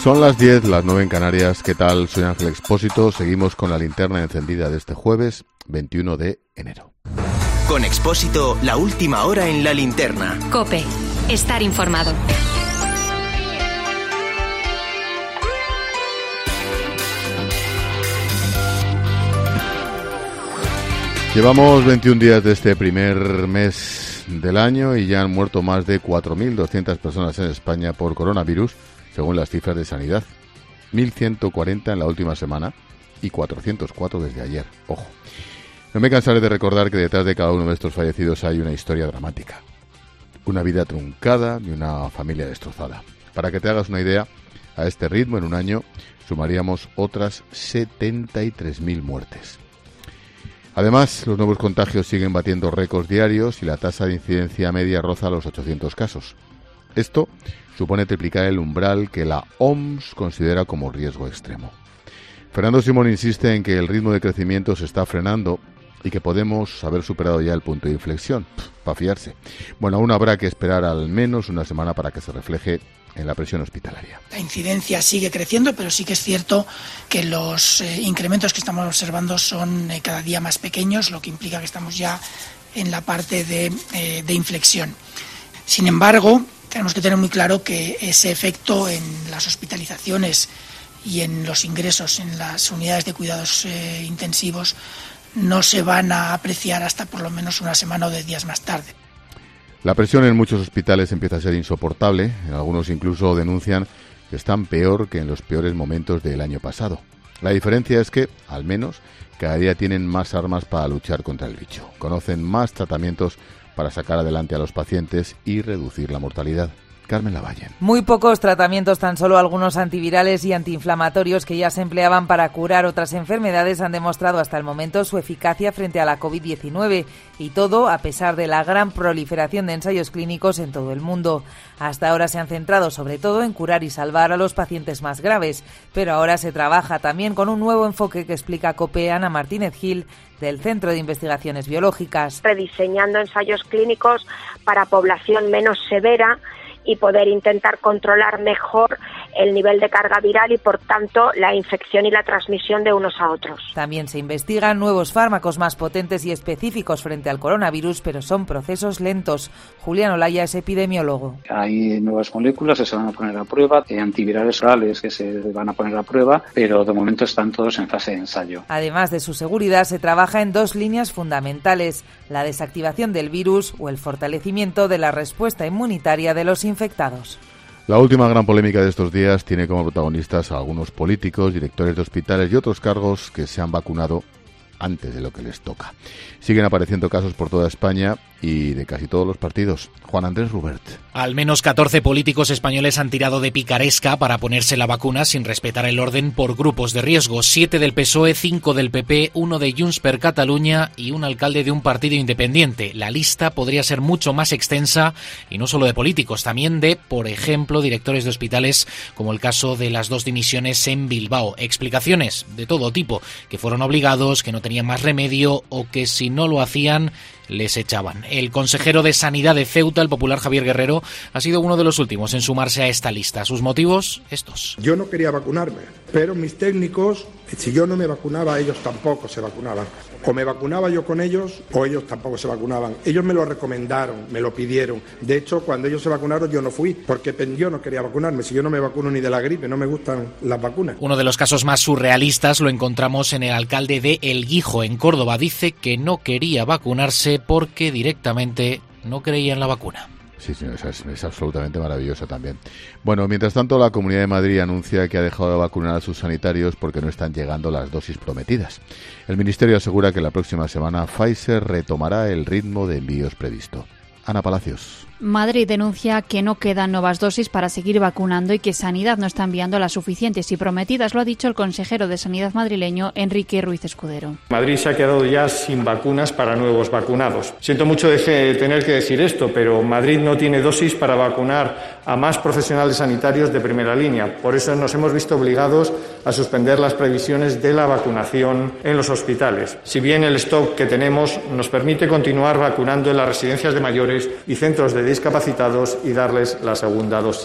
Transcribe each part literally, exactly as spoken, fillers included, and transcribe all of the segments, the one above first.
Son las diez, las nueve en Canarias. ¿Qué tal? Soy Ángel Expósito. Seguimos con la linterna encendida de este jueves, veintiuno de enero. Con Expósito, la última hora en la linterna. COPE. Estar informado. Llevamos veintiún días de este primer mes del año y ya han muerto más de cuatro mil doscientas personas en España por coronavirus, según las cifras de Sanidad. mil ciento cuarenta en la última semana y cuatrocientos cuatro desde ayer. Ojo. No me cansaré de recordar que detrás de cada uno de estos fallecidos hay una historia dramática. Una vida truncada y una familia destrozada. Para que te hagas una idea, a este ritmo en un año sumaríamos otras setenta y tres mil muertes. Además, los nuevos contagios siguen batiendo récords diarios y la tasa de incidencia media roza los ochocientos casos. Esto supone triplicar el umbral que la O M S considera como riesgo extremo. Fernando Simón insiste en que el ritmo de crecimiento se está frenando y que podemos haber superado ya el punto de inflexión. Para fiarse. Bueno, aún habrá que esperar al menos una semana para que se refleje en la presión hospitalaria. La incidencia sigue creciendo, pero sí que es cierto que los eh, incrementos que estamos observando son eh, cada día más pequeños, lo que implica que estamos ya en la parte de, eh, de inflexión. Sin embargo, tenemos que tener muy claro que ese efecto en las hospitalizaciones y en los ingresos en las unidades de cuidados eh, intensivos no se van a apreciar hasta por lo menos una semana o diez días más tarde. La presión en muchos hospitales empieza a ser insoportable. En algunos incluso denuncian que están peor que en los peores momentos del año pasado. La diferencia es que, al menos, cada día tienen más armas para luchar contra el bicho. Conocen más tratamientos para sacar adelante a los pacientes y reducir la mortalidad. Carmen Lavalle. Muy pocos tratamientos, tan solo algunos antivirales y antiinflamatorios que ya se empleaban para curar otras enfermedades han demostrado hasta el momento su eficacia frente a la covid diecinueve y todo a pesar de la gran proliferación de ensayos clínicos en todo el mundo. Hasta ahora se han centrado sobre todo en curar y salvar a los pacientes más graves, pero ahora se trabaja también con un nuevo enfoque que explica COPE Ana Martínez Gil del Centro de Investigaciones Biológicas. Rediseñando ensayos clínicos para población menos severa y poder intentar controlar mejor el nivel de carga viral y, por tanto, la infección y la transmisión de unos a otros. También se investigan nuevos fármacos más potentes y específicos frente al coronavirus, pero son procesos lentos. Julián Olaya es epidemiólogo. Hay nuevas moléculas que se van a poner a prueba, hay antivirales orales que se van a poner a prueba, pero de momento están todos en fase de ensayo. Además de su seguridad, se trabaja en dos líneas fundamentales: la desactivación del virus o el fortalecimiento de la respuesta inmunitaria de los infectados. La última gran polémica de estos días tiene como protagonistas a algunos políticos, directores de hospitales y otros cargos que se han vacunado antes de lo que les toca. Siguen apareciendo casos por toda España y de casi todos los partidos. Juan Andrés Rubert. Al menos catorce políticos españoles han tirado de picaresca para ponerse la vacuna sin respetar el orden por grupos de riesgo. Siete del P S O E, cinco del P P, uno de Junts per Catalunya y un alcalde de un partido independiente. La lista podría ser mucho más extensa y no solo de políticos, también de, por ejemplo, directores de hospitales, como el caso de las dos dimisiones en Bilbao. Explicaciones de todo tipo, que fueron obligados, que no tenían más remedio o que si no lo hacían les echaban. El consejero de Sanidad de Ceuta, el popular Javier Guerrero, ha sido uno de los últimos en sumarse a esta lista. Sus motivos, estos. Yo no quería vacunarme, pero mis técnicos, si yo no me vacunaba, ellos tampoco se vacunaban. O me vacunaba yo con ellos, o ellos tampoco se vacunaban. Ellos me lo recomendaron, me lo pidieron. De hecho, cuando ellos se vacunaron, yo no fui, porque yo no quería vacunarme. Si yo no me vacuno ni de la gripe, no me gustan las vacunas. Uno de los casos más surrealistas lo encontramos en el alcalde de El Guijo, en Córdoba. Dice que no quería vacunarse porque directamente no creía en la vacuna. Sí, sí, es, es absolutamente maravilloso también. Bueno, mientras tanto, la Comunidad de Madrid anuncia que ha dejado de vacunar a sus sanitarios porque no están llegando las dosis prometidas. El Ministerio asegura que la próxima semana Pfizer retomará el ritmo de envíos previsto. Ana Palacios. Madrid denuncia que no quedan nuevas dosis para seguir vacunando y que Sanidad no está enviando las suficientes y prometidas. Lo ha dicho el consejero de Sanidad madrileño, Enrique Ruiz Escudero. Madrid se ha quedado ya sin vacunas para nuevos vacunados. Siento mucho de tener que decir esto, pero Madrid no tiene dosis para vacunar a más profesionales sanitarios de primera línea. Por eso nos hemos visto obligados a suspender las previsiones de la vacunación en los hospitales. Si bien el stock que tenemos nos permite continuar vacunando en las residencias de mayores y centros de discapacitados y darles la segunda dosis.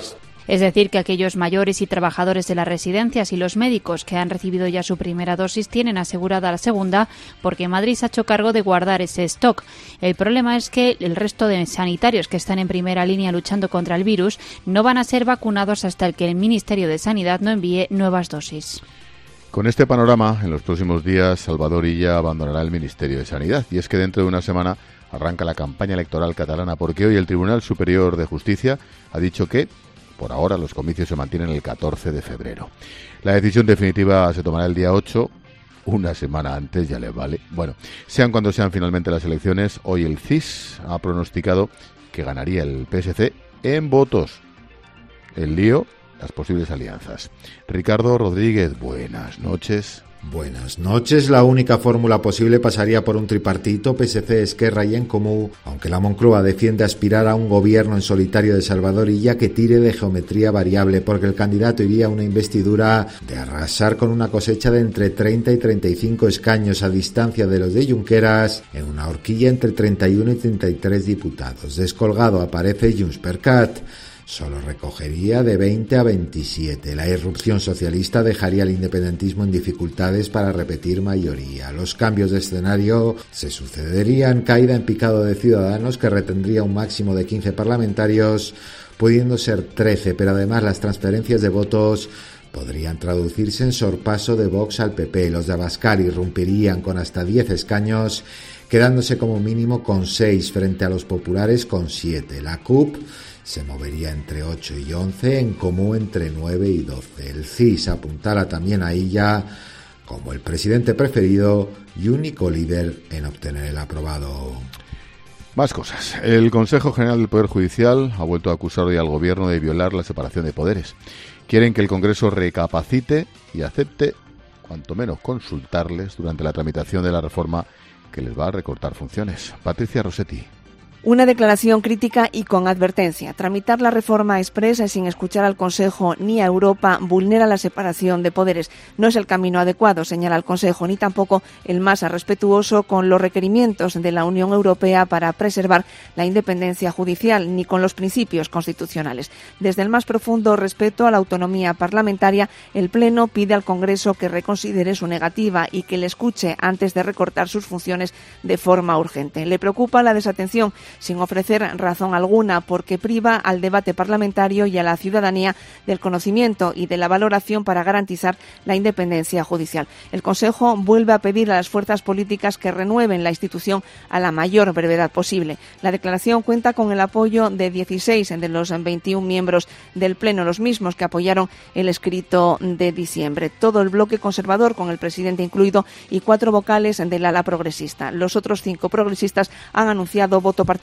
Es decir, que aquellos mayores y trabajadores de las residencias y los médicos que han recibido ya su primera dosis tienen asegurada la segunda, porque Madrid se ha hecho cargo de guardar ese stock. El problema es que el resto de sanitarios que están en primera línea luchando contra el virus no van a ser vacunados hasta que el Ministerio de Sanidad no envíe nuevas dosis. Con este panorama, en los próximos días, Salvador Illa abandonará el Ministerio de Sanidad. Y es que dentro de una semana arranca la campaña electoral catalana, porque hoy el Tribunal Superior de Justicia ha dicho que, por ahora, los comicios se mantienen el catorce de febrero. La decisión definitiva se tomará el día ocho, una semana antes, ya le vale. Bueno, sean cuando sean finalmente las elecciones, hoy el C I S ha pronosticado que ganaría el P S C en votos. El lío, las posibles alianzas. Ricardo Rodríguez, buenas noches. Buenas noches. La única fórmula posible pasaría por un tripartito P S C, Esquerra y En Comú, aunque la Moncloa defiende aspirar a un gobierno en solitario de Salvador Illa que tire de geometría variable, porque el candidato iría a una investidura de arrasar con una cosecha de entre treinta y treinta y cinco escaños a distancia de los de Junqueras, en una horquilla entre treinta y uno y treinta y tres diputados. Descolgado aparece Junts per Cat. Solo recogería de veinte a veintisiete. La irrupción socialista dejaría al independentismo en dificultades para repetir mayoría. Los cambios de escenario se sucederían: caída en picado de Ciudadanos, que retendría un máximo de quince parlamentarios, pudiendo ser trece, pero además las transferencias de votos podrían traducirse en sorpaso de Vox al P P. Los de Abascal irrumpirían con hasta diez escaños, quedándose como mínimo con seis frente a los populares con siete. La C U P se movería entre ocho y once, En Comú entre nueve y doce. El C I S apuntala también a Illa como el presidente preferido y único líder en obtener el aprobado. Más cosas. El Consejo General del Poder Judicial ha vuelto a acusar hoy al Gobierno de violar la separación de poderes. Quieren que el Congreso recapacite y acepte, cuanto menos consultarles, durante la tramitación de la reforma que les va a recortar funciones. Patricia Rossetti. Una declaración crítica y con advertencia. Tramitar la reforma expresa sin escuchar al Consejo ni a Europa vulnera la separación de poderes. No es el camino adecuado, señala el Consejo, ni tampoco el más respetuoso con los requerimientos de la Unión Europea para preservar la independencia judicial, ni con los principios constitucionales. Desde el más profundo respeto a la autonomía parlamentaria, el Pleno pide al Congreso que reconsidere su negativa y que le escuche antes de recortar sus funciones de forma urgente. Le preocupa la desatención, sin ofrecer razón alguna, porque priva al debate parlamentario y a la ciudadanía del conocimiento y de la valoración para garantizar la independencia judicial. El Consejo vuelve a pedir a las fuerzas políticas que renueven la institución a la mayor brevedad posible. La declaración cuenta con el apoyo de dieciséis de los veintiún miembros del Pleno, los mismos que apoyaron el escrito de diciembre. Todo el bloque conservador, con el presidente incluido, y cuatro vocales del ala progresista. Los otros cinco progresistas han anunciado voto particular.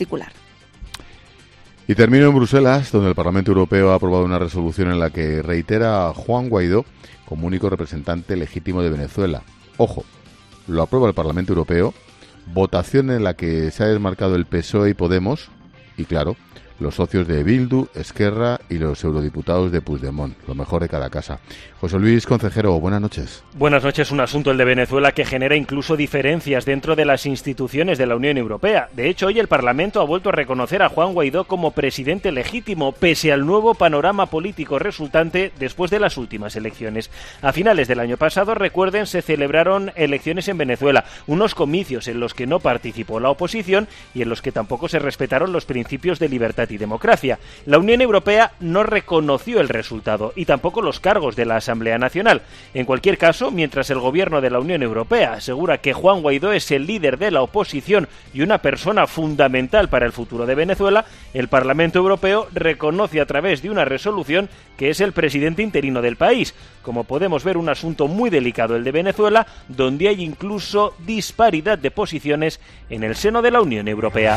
Y termino en Bruselas, donde el Parlamento Europeo ha aprobado una resolución en la que reitera a Juan Guaidó como único representante legítimo de Venezuela. Ojo, lo aprueba el Parlamento Europeo, votación en la que se ha desmarcado el P S O E y Podemos, y claro, los socios de Bildu, Esquerra y los eurodiputados de Puigdemont, lo mejor de cada casa. José Luis Concejero, buenas noches. Buenas noches. Un asunto, el de Venezuela, que genera incluso diferencias dentro de las instituciones de la Unión Europea. De hecho, hoy el Parlamento ha vuelto a reconocer a Juan Guaidó como presidente legítimo, pese al nuevo panorama político resultante después de las últimas elecciones. A finales del año pasado, recuerden, se celebraron elecciones en Venezuela, unos comicios en los que no participó la oposición y en los que tampoco se respetaron los principios de libertad y democracia. La Unión Europea no reconoció el resultado y tampoco los cargos de la Asamblea Nacional. En cualquier caso, mientras el gobierno de la Unión Europea asegura que Juan Guaidó es el líder de la oposición y una persona fundamental para el futuro de Venezuela, el Parlamento Europeo reconoce a través de una resolución que es el presidente interino del país. Como podemos ver, un asunto muy delicado el de Venezuela, donde hay incluso disparidad de posiciones en el seno de la Unión Europea.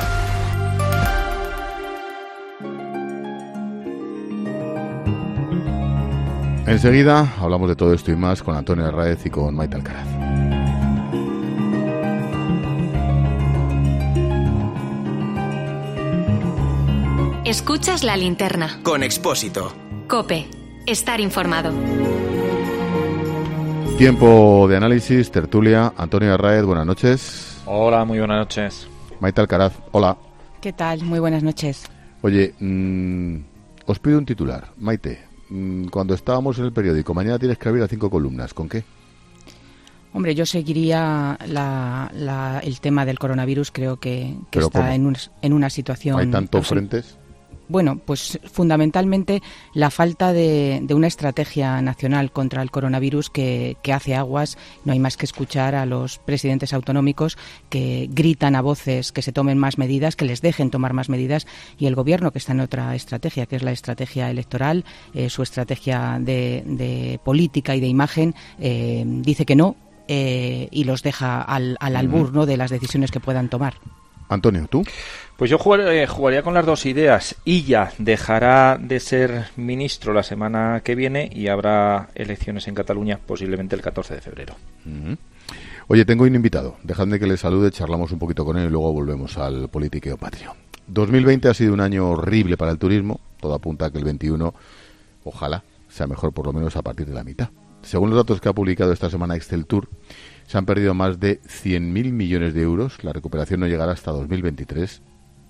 Enseguida hablamos de todo esto y más con Antonio Arráez y con Maite Alcaraz. Escuchas La Linterna. Con Expósito. COPE. Estar informado. Tiempo de análisis, tertulia. Antonio Arráez, buenas noches. Hola, muy buenas noches. Maite Alcaraz, hola. ¿Qué tal? Muy buenas noches. Oye, mmm, Os pido un titular. Maite, cuando estábamos en el periódico, mañana tienes que abrir a cinco columnas. ¿Con qué? Hombre, yo seguiría la, la, el tema del coronavirus. Creo que, que está en, un, en una situación... ¿Hay tantos frentes? Bueno, pues fundamentalmente la falta de, de una estrategia nacional contra el coronavirus que, que hace aguas. No hay más que escuchar a los presidentes autonómicos que gritan a voces que se tomen más medidas, que les dejen tomar más medidas, y el gobierno, que está en otra estrategia, que es la estrategia electoral, eh, su estrategia de, de política y de imagen, eh, dice que no eh, y los deja al, al albur, ¿no?, de las decisiones que puedan tomar. Antonio, ¿tú? Pues yo jugaría, jugaría con las dos ideas. Illa dejará de ser ministro la semana que viene y habrá elecciones en Cataluña posiblemente el catorce de febrero. Uh-huh. Oye, tengo un invitado. Dejadme que le salude, charlamos un poquito con él y luego volvemos al politiqueo patrio. dos mil veinte ha sido un año horrible para el turismo. Todo apunta a que el veintiuno, ojalá, sea mejor por lo menos a partir de la mitad. Según los datos que ha publicado esta semana Excel Tour, se han perdido más de cien mil millones de euros. La recuperación no llegará hasta dos mil veintitrés.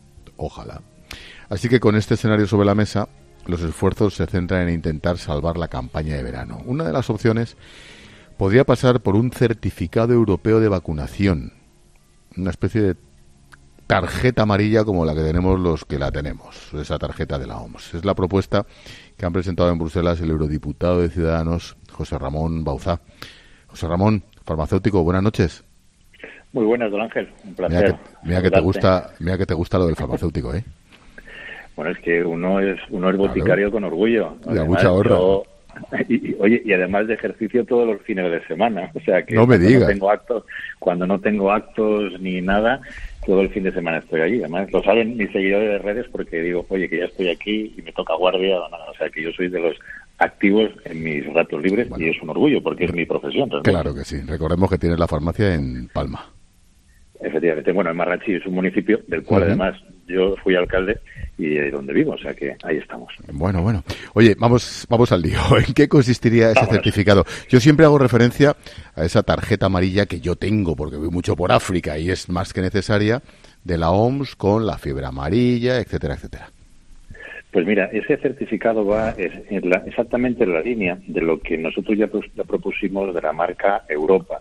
Ojalá. Así que con este escenario sobre la mesa, los esfuerzos se centran en intentar salvar la campaña de verano. Una de las opciones podría pasar por un certificado europeo de vacunación. Una especie de tarjeta amarilla como la que tenemos los que la tenemos. Esa tarjeta de la O M S. Es la propuesta que han presentado en Bruselas el eurodiputado de Ciudadanos, José Ramón Bauzá. José Ramón, farmacéutico, buenas noches. Muy buenas, don Ángel, un placer. Mira que, mira que te gusta, mira que te gusta lo del farmacéutico, ¿eh? Bueno, es que uno es uno es boticario, claro, con orgullo. Y a mucha honra. Yo, y, y, oye, y además de ejercicio todos los fines de semana, o sea que no me digas. No tengo actos, cuando no tengo actos ni nada, todo el fin de semana estoy allí. Además lo saben mis seguidores de redes porque digo, oye, que ya estoy aquí y me toca guardia, o sea que yo soy de los activos en mis ratos libres, bueno, y es un orgullo porque es mi profesión, realmente. Claro que sí. Recordemos que tienes la farmacia en Palma. Efectivamente. Bueno, en Marrachí es un municipio del cual, uh-huh, además yo fui alcalde y de donde vivo, o sea que ahí estamos. Bueno, bueno. Oye, vamos vamos al lío. ¿En qué consistiría ese Vámonos. certificado? Yo siempre hago referencia a esa tarjeta amarilla que yo tengo, porque voy mucho por África y es más que necesaria, de la O M S con la fiebre amarilla, etcétera, etcétera. Pues mira, ese certificado va es, en la, exactamente en la línea de lo que nosotros ya, ya propusimos de la marca Europa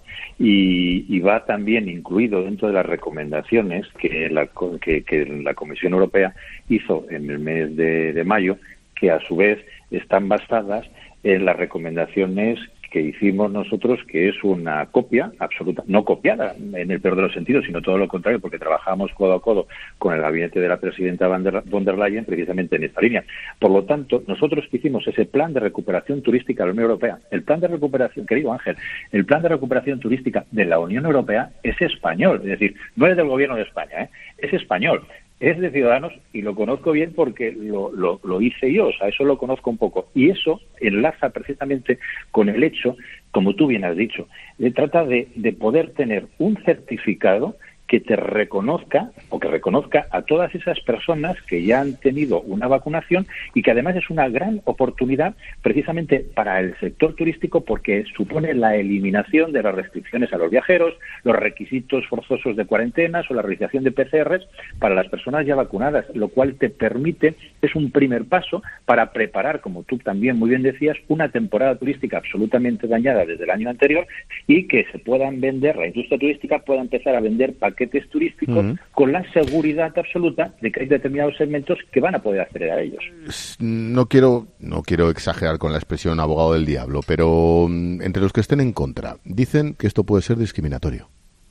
y, y va también incluido dentro de las recomendaciones que la, que, que la Comisión Europea hizo en el mes de, de mayo, que a su vez están basadas en las recomendaciones que hicimos nosotros, que es una copia absoluta, no copiada en el peor de los sentidos, sino todo lo contrario, porque trabajamos codo a codo con el gabinete de la presidenta von der Leyen precisamente en esta línea. Por lo tanto, nosotros hicimos ese plan de recuperación turística de la Unión Europea. El plan de recuperación, querido Ángel, el plan de recuperación turística de la Unión Europea es español, es decir, no es del gobierno de España, ¿eh? Es español. Es de Ciudadanos y lo conozco bien porque lo, lo, lo hice yo, o sea, eso lo conozco un poco. Y eso enlaza precisamente con el hecho, como tú bien has dicho, se trata de, de poder tener un certificado que te reconozca o que reconozca a todas esas personas que ya han tenido una vacunación y que además es una gran oportunidad precisamente para el sector turístico porque supone la eliminación de las restricciones a los viajeros, los requisitos forzosos de cuarentenas o la realización de P C Rs para las personas ya vacunadas, lo cual te permite, es un primer paso para preparar, como tú también muy bien decías, una temporada turística absolutamente dañada desde el año anterior y que se puedan vender, la industria turística pueda empezar a vender paquetes paquetes turísticos uh-huh. con la seguridad absoluta de que hay determinados segmentos que van a poder acceder a ellos. No quiero, no quiero exagerar con la expresión abogado del diablo, pero entre los que estén en contra, dicen que esto puede ser discriminatorio.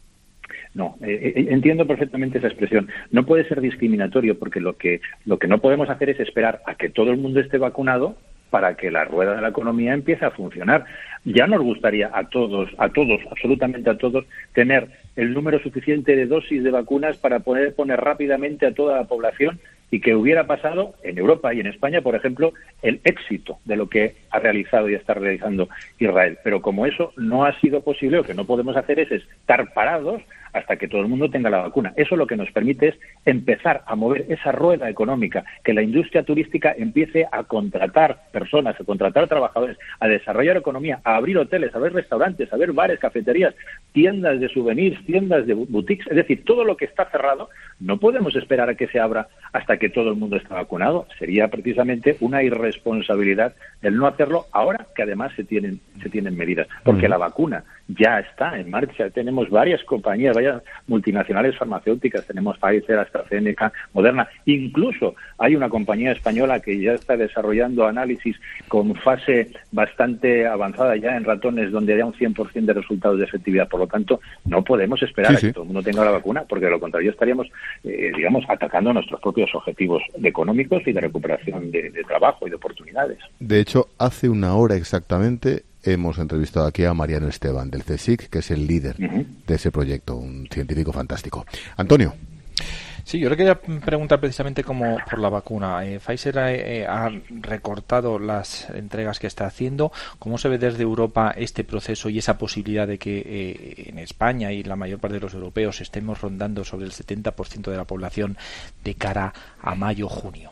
No, eh, eh, entiendo perfectamente esa expresión. No puede ser discriminatorio porque lo que lo que no podemos hacer es esperar a que todo el mundo esté vacunado para que la rueda de la economía empiece a funcionar. Ya nos gustaría a todos, a todos, absolutamente a todos, tener el número suficiente de dosis de vacunas para poder poner rápidamente a toda la población y que hubiera pasado en Europa y en España, por ejemplo, el éxito de lo que ha realizado y está realizando Israel. Pero como eso no ha sido posible, lo que no podemos hacer es estar parados hasta que todo el mundo tenga la vacuna. Eso lo que nos permite es empezar a mover esa rueda económica, que la industria turística empiece a contratar personas, a contratar trabajadores, a desarrollar economía, a abrir hoteles, a abrir restaurantes, a abrir bares, cafeterías, tiendas de souvenirs, tiendas de boutiques, es decir, todo lo que está cerrado, no podemos esperar a que se abra hasta que todo el mundo esté vacunado. Sería precisamente una irresponsabilidad el no hacerlo ahora que además se tienen, se tienen medidas, porque mm. la vacuna ya está en marcha. Tenemos varias compañías, varias multinacionales farmacéuticas, tenemos Pfizer, AstraZeneca, Moderna, incluso hay una compañía española que ya está desarrollando análisis con fase bastante avanzada ya en ratones donde haya un cien por ciento de resultados de efectividad. Por lo tanto, no podemos esperar sí, a que sí. todo el mundo tenga la vacuna, porque de lo contrario estaríamos, eh, digamos, atacando nuestros propios objetivos económicos y de recuperación de, de trabajo y de oportunidades. De hecho, hace una hora exactamente hemos entrevistado aquí a Mariano Esteban del CSIC, que es el líder uh-huh. de ese proyecto, un científico fantástico. Antonio. Sí, yo le quería preguntar precisamente como por la vacuna. Eh, Pfizer eh, ha recortado las entregas que está haciendo. ¿Cómo se ve desde Europa este proceso y esa posibilidad de que eh, en España y la mayor parte de los europeos estemos rondando sobre el setenta por ciento de la población de cara a mayo-junio?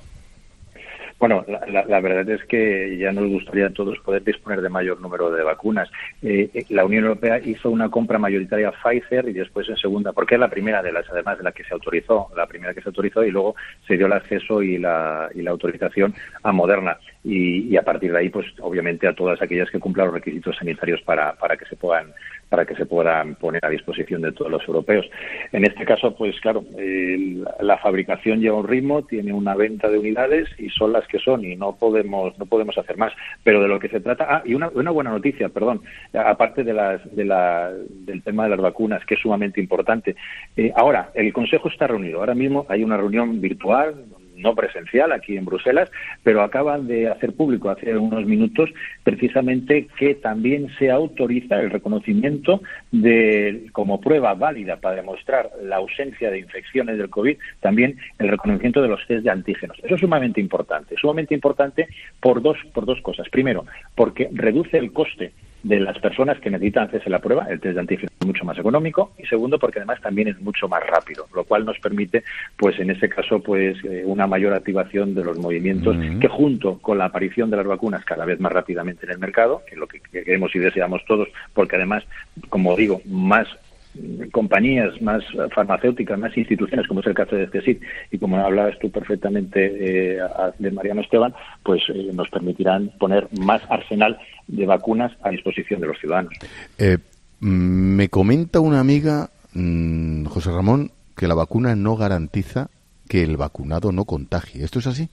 Bueno, la, la, la verdad es que ya nos gustaría a todos poder disponer de mayor número de vacunas. Eh, la Unión Europea hizo una compra mayoritaria a Pfizer y después en segunda, porque es la primera de las, además de la que se autorizó, la primera que se autorizó y luego se dio el acceso y la, y la autorización a Moderna. Y, y a partir de ahí, pues obviamente a todas aquellas que cumplan los requisitos sanitarios para, para que se puedan para que se puedan poner a disposición de todos los europeos. En este caso, pues claro, eh, la fabricación lleva un ritmo, tiene una venta de unidades y son las que son y no podemos no podemos hacer más. Pero de lo que se trata, ah, y una, una buena noticia, perdón, aparte de las de la del tema de las vacunas, que es sumamente importante. Eh, ahora, el Consejo está reunido. Ahora mismo hay una reunión virtual, no presencial, aquí en Bruselas, pero acaban de hacer público hace unos minutos precisamente que también se autoriza el reconocimiento de, como prueba válida para demostrar la ausencia de infecciones del COVID, también el reconocimiento de los test de antígenos. Eso es sumamente importante, sumamente importante por dos, por dos cosas. Primero, porque reduce el coste de las personas que necesitan hacerse la prueba, el test de antígenos es mucho más económico, y segundo, porque además también es mucho más rápido, lo cual nos permite, pues en ese caso, pues eh, una mayor activación de los movimientos uh-huh. que junto con la aparición de las vacunas cada vez más rápidamente en el mercado, que es lo que queremos y deseamos todos, porque además, como digo, más compañías, más farmacéuticas, más instituciones, como es el caso de CSIC, y como hablabas tú perfectamente eh, de Mariano Esteban, pues eh, nos permitirán poner más arsenal de vacunas a disposición de los ciudadanos. Eh, me comenta una amiga, mmm, José Ramón, que la vacuna no garantiza que el vacunado no contagie. ¿Esto es así?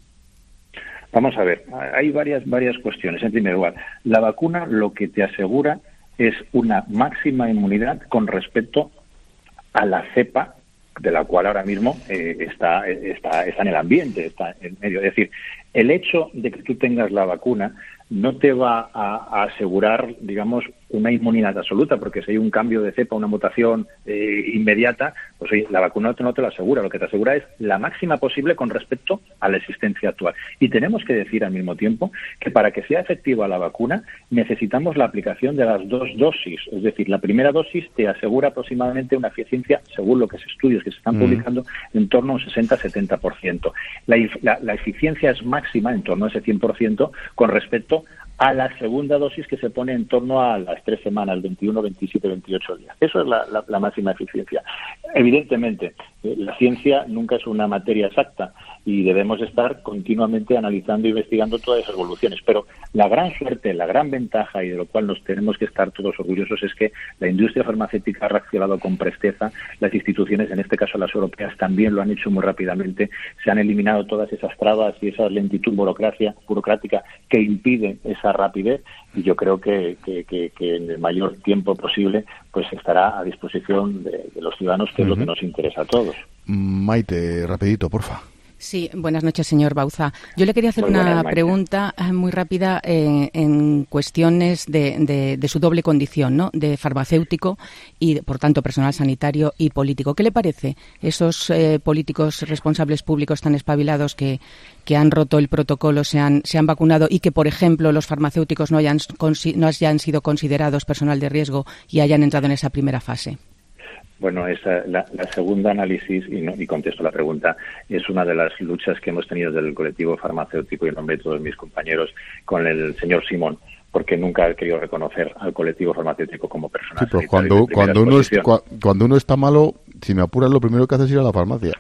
Vamos a ver, hay varias, varias cuestiones. En primer lugar, la vacuna lo que te asegura es una máxima inmunidad con respecto a la cepa de la cual ahora mismo eh, está, está, está en el ambiente, está en medio. Es decir, el hecho de que tú tengas la vacuna no te va a, a asegurar, digamos, una inmunidad absoluta, porque si hay un cambio de cepa, una mutación eh, inmediata, pues oye, la vacuna no te lo asegura. Lo que te asegura es la máxima posible con respecto a la existencia actual. Y tenemos que decir al mismo tiempo que para que sea efectiva la vacuna necesitamos la aplicación de las dos dosis. Es decir, la primera dosis te asegura aproximadamente una eficiencia, según lo que es estudios que se están mm. publicando, en torno a un sesenta a setenta por ciento. La, la, la eficiencia es máxima, en torno a ese cien por ciento, con respecto a la segunda dosis, que se pone en torno a las tres semanas, veintiuno, veintisiete, veintiocho días. Eso es la, la, la máxima eficiencia. Evidentemente, eh, la ciencia nunca es una materia exacta y debemos estar continuamente analizando e investigando todas esas evoluciones. Pero la gran suerte, la gran ventaja, y de lo cual nos tenemos que estar todos orgullosos, es que la industria farmacéutica ha reaccionado con presteza. Las instituciones, en este caso las europeas, también lo han hecho muy rápidamente. Se han eliminado todas esas trabas y esa lentitud burocracia, burocrática que impide esa rapidez, y yo creo que, que, que, que en el mayor tiempo posible pues estará a disposición de, de los ciudadanos, que uh-huh. es lo que nos interesa a todos. Maite, rapidito, porfa. Sí, buenas noches, señor Bauza. Yo le quería hacer muy una buenas, pregunta muy rápida eh, en cuestiones de, de, de su doble condición, ¿no? De farmacéutico y, por tanto, personal sanitario y político. ¿Qué le parece esos eh, políticos responsables públicos tan espabilados que, que han roto el protocolo, se han, se han vacunado y que, por ejemplo, los farmacéuticos no hayan, no hayan sido considerados personal de riesgo y hayan entrado en esa primera fase? Bueno, esa, la, la segunda análisis, y, no, y contesto la pregunta, es una de las luchas que hemos tenido desde el colectivo farmacéutico y en nombre de todos mis compañeros con el señor Simón, porque nunca ha querido reconocer al colectivo farmacéutico como personal. Sí, pero cuando, cuando, uno es, cuando uno está malo, si me apuras, lo primero que haces es ir a la farmacia.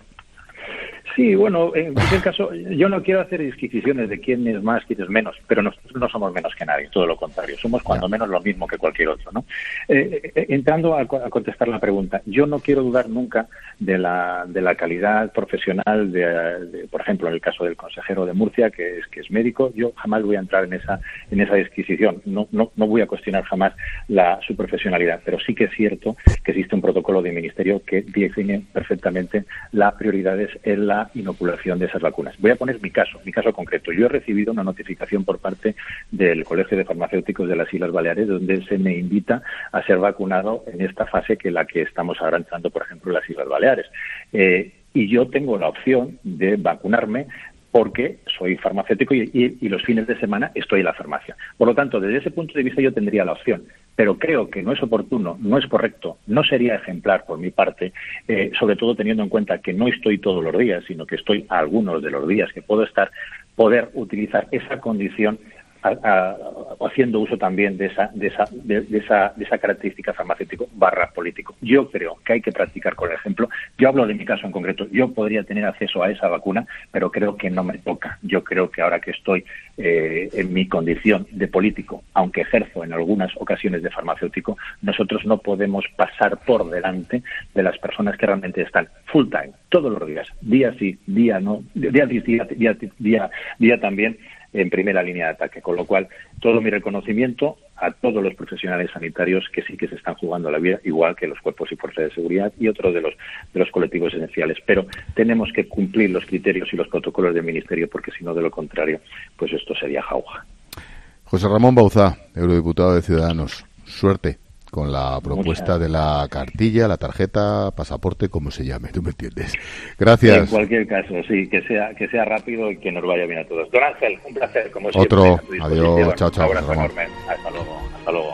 Sí, bueno, en cualquier caso, yo no quiero hacer disquisiciones de quién es más, quién es menos, pero nosotros no somos menos que nadie, todo lo contrario, somos cuando menos lo mismo que cualquier otro, ¿no? Eh, eh, entrando a, a contestar la pregunta, yo no quiero dudar nunca de la de la calidad profesional, de, de, por ejemplo, en el caso del consejero de Murcia, que es que es médico, yo jamás voy a entrar en esa en esa disquisición, no no no voy a cuestionar jamás la su profesionalidad, pero sí que es cierto que existe un protocolo de ministerio que define perfectamente las prioridades en la inoculación de esas vacunas. Voy a poner mi caso, mi caso concreto. Yo he recibido una notificación por parte del Colegio de Farmacéuticos de las Islas Baleares donde se me invita a ser vacunado en esta fase que la que estamos ahora entrando, por ejemplo, en las Islas Baleares. Eh, y yo tengo la opción de vacunarme porque soy farmacéutico y, y, y los fines de semana estoy en la farmacia. Por lo tanto, desde ese punto de vista yo tendría la opción, pero creo que no es oportuno, no es correcto, no sería ejemplar por mi parte, eh, sobre todo teniendo en cuenta que no estoy todos los días, sino que estoy a algunos de los días que puedo estar, poder utilizar esa condición A, a, haciendo uso también de esa de esa de, de esa de esa característica farmacéutico barra político. Yo creo que hay que practicar con el ejemplo. Yo hablo de mi caso en concreto. Yo podría tener acceso a esa vacuna, pero creo que no me toca. Yo creo que ahora que estoy eh, en mi condición de político, aunque ejerzo en algunas ocasiones de farmacéutico, nosotros no podemos pasar por delante de las personas que realmente están full time, todos los días, día sí, día no, día sí, día día día, día también, en primera línea de ataque, con lo cual todo mi reconocimiento a todos los profesionales sanitarios que sí que se están jugando la vida, igual que los cuerpos y fuerzas de seguridad y otros de los de los colectivos esenciales, pero tenemos que cumplir los criterios y los protocolos del Ministerio porque si no, de lo contrario, pues esto sería jauja. José Ramón Bauzá, eurodiputado de Ciudadanos, suerte con la propuesta Muchas. de la cartilla, la tarjeta, pasaporte, como se llame, tú me entiendes. Gracias. En cualquier caso, sí, que sea que sea rápido y que nos vaya bien a todos. Don Ángel, un placer, como siempre. Otro, adiós, chao, chao. Un abrazo enorme. Hasta luego, hasta luego.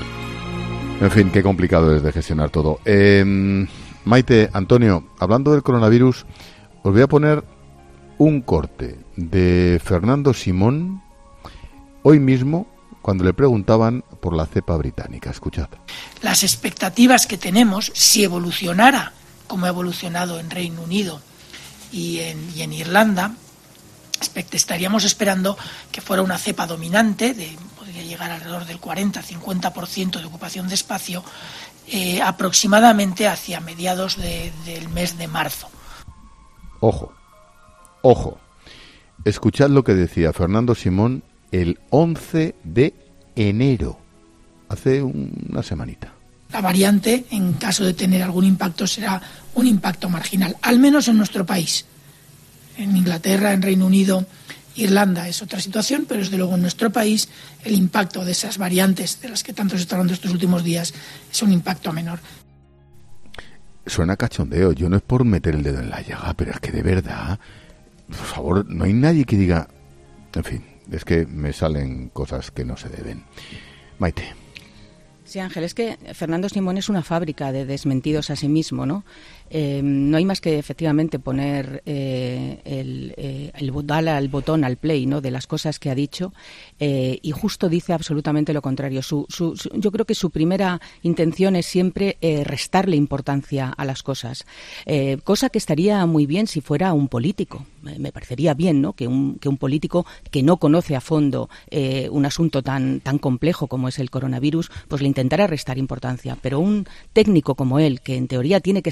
En fin, qué complicado es de gestionar todo. Eh, Maite, Antonio, hablando del coronavirus, os voy a poner un corte de Fernando Simón hoy mismo, cuando le preguntaban por la cepa británica. Escuchad. Las expectativas que tenemos, si evolucionara como ha evolucionado en Reino Unido y en, y en Irlanda, estaríamos esperando que fuera una cepa dominante, de, podría llegar alrededor del cuarenta a cincuenta por ciento de ocupación de espacio, eh, aproximadamente hacia mediados de, del mes de marzo. Ojo, ojo. Escuchad lo que decía Fernando Simón el once de enero, hace una semanita. La variante, en caso de tener algún impacto, será un impacto marginal, al menos en nuestro país. En Inglaterra, en Reino Unido, Irlanda es otra situación, pero desde luego en nuestro país el impacto de esas variantes de las que tanto se está hablando estos últimos días es un impacto menor. Suena cachondeo, yo no es por meter el dedo en la llaga, pero es que de verdad, por favor, no hay nadie que diga, en fin. Es que me salen cosas que no se deben. Maite. Sí, Ángel, es que Fernando Simón es una fábrica de desmentidos a sí mismo, ¿no? Eh, no hay más que efectivamente poner eh, el, eh, el darle al botón, al play, ¿no?, de las cosas que ha dicho, eh, y justo dice absolutamente lo contrario. Su, su, su, yo creo que su primera intención es siempre eh, restarle importancia a las cosas, eh, cosa que estaría muy bien si fuera un político. Me, me parecería bien, ¿no?, que un, que un político que no conoce a fondo eh, un asunto tan, tan complejo como es el coronavirus, pues le intentara restar importancia. Pero un técnico como él, que en teoría tiene que saber perfectamente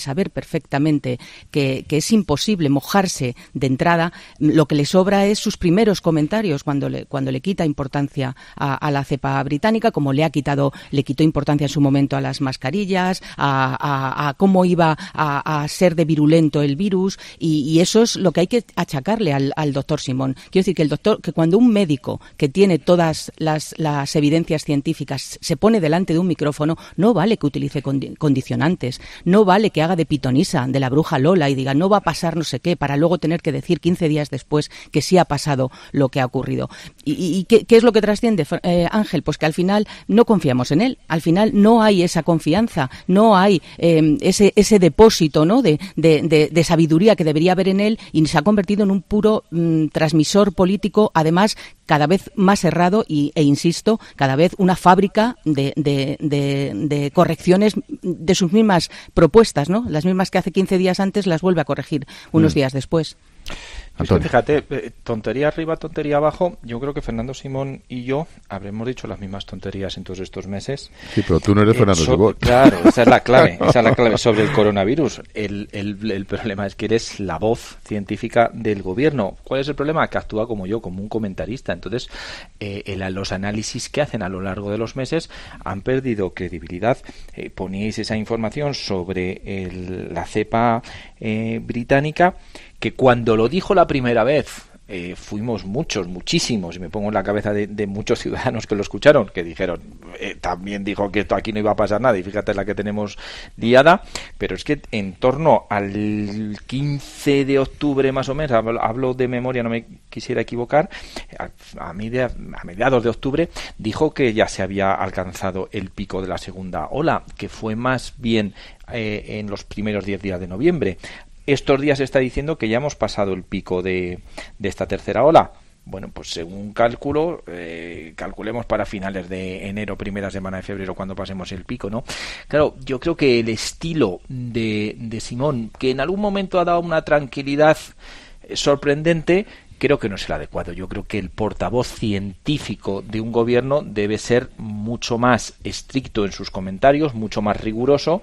perfectamente que, que es imposible mojarse de entrada. Lo que le sobra es sus primeros comentarios cuando le, cuando le quita importancia a, a la cepa británica, como le ha quitado, le quitó importancia en su momento a las mascarillas, a, a, a cómo iba a, a ser de virulento el virus, y, y eso es lo que hay que achacarle al, al doctor Simón. Quiero decir que el doctor, que cuando un médico que tiene todas las, las evidencias científicas se pone delante de un micrófono, no vale que utilice condi- condicionantes, no vale que haga de pitonisa, de la bruja Lola, y diga no va a pasar no sé qué, para luego tener que decir quince días después que sí ha pasado lo que ha ocurrido. ¿Y, y, y qué, qué es lo que trasciende, eh, Ángel? Pues que al final no confiamos en él, al final no hay esa confianza, no hay eh, ese, ese depósito, ¿no?, de, de, de, de sabiduría que debería haber en él, y se ha convertido en un puro mm, transmisor político, además cada vez más errado y, e insisto, cada vez una fábrica de, de, de, de correcciones de sus mismas propuestas, ¿no? Las mismas que hace quince días antes las vuelve a corregir unos mm. días después. Es que fíjate, tontería arriba, tontería abajo. Yo creo que Fernando Simón y yo habremos dicho las mismas tonterías en todos estos meses. Sí, pero tú no eres eh, Fernando so, Simón. Claro, esa es la clave, esa es la clave sobre el coronavirus. El, el, el problema es que eres la voz científica del gobierno. ¿Cuál es el problema? Que actúa como yo, como un comentarista. Entonces, eh, el, los análisis que hacen a lo largo de los meses han perdido credibilidad. Eh, poníais esa información sobre el, la cepa eh, británica, que cuando lo dijo la primera vez eh, fuimos muchos, muchísimos, y me pongo en la cabeza de, de muchos ciudadanos que lo escucharon, que dijeron, eh, también dijo que esto aquí no iba a pasar nada, y fíjate la que tenemos liada. Pero es que en torno al quince de octubre más o menos, hablo, hablo de memoria, no me quisiera equivocar, a, a, media, a mediados de octubre dijo que ya se había alcanzado el pico de la segunda ola, que fue más bien eh, en los primeros diez días de noviembre. Estos días se está diciendo que ya hemos pasado el pico de, de esta tercera ola. Bueno, pues según cálculo, eh, calculemos para finales de enero, primera semana de febrero, cuando pasemos el pico, ¿no? Claro, yo creo que el estilo de, de Simón, que en algún momento ha dado una tranquilidad sorprendente, creo que no es el adecuado. Yo creo que el portavoz científico de un gobierno debe ser mucho más estricto en sus comentarios, mucho más riguroso.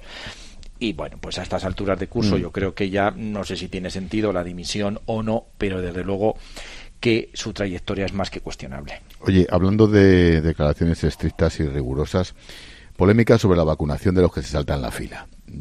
Y bueno, pues a estas alturas de curso mm. yo creo que ya no sé si tiene sentido la dimisión o no, pero desde luego que su trayectoria es más que cuestionable. Oye, hablando de declaraciones estrictas y rigurosas, polémica sobre la vacunación de los que se saltan la fila.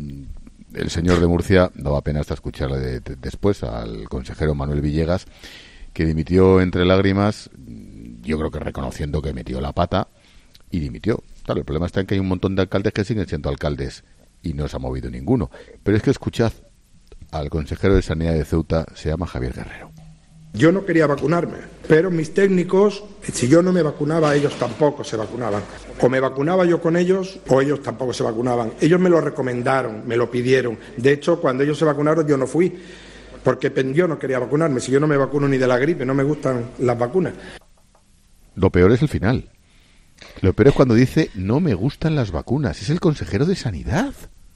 El señor de Murcia, daba pena hasta escucharle de, de, después al consejero Manuel Villegas, que dimitió entre lágrimas, yo creo que reconociendo que metió la pata, y dimitió. Claro, el problema está en que hay un montón de alcaldes que siguen siendo alcaldes y no se ha movido ninguno. Pero es que escuchad al consejero de Sanidad de Ceuta, se llama Javier Guerrero. Yo no quería vacunarme, pero mis técnicos, si yo no me vacunaba, ellos tampoco se vacunaban. O me vacunaba yo con ellos, o ellos tampoco se vacunaban. Ellos me lo recomendaron, me lo pidieron. De hecho, cuando ellos se vacunaron, yo no fui, porque yo no quería vacunarme. Si yo no me vacuno ni de la gripe, no me gustan las vacunas. Lo peor es el final. Lo peor es cuando dice, no me gustan las vacunas. Es el consejero de Sanidad.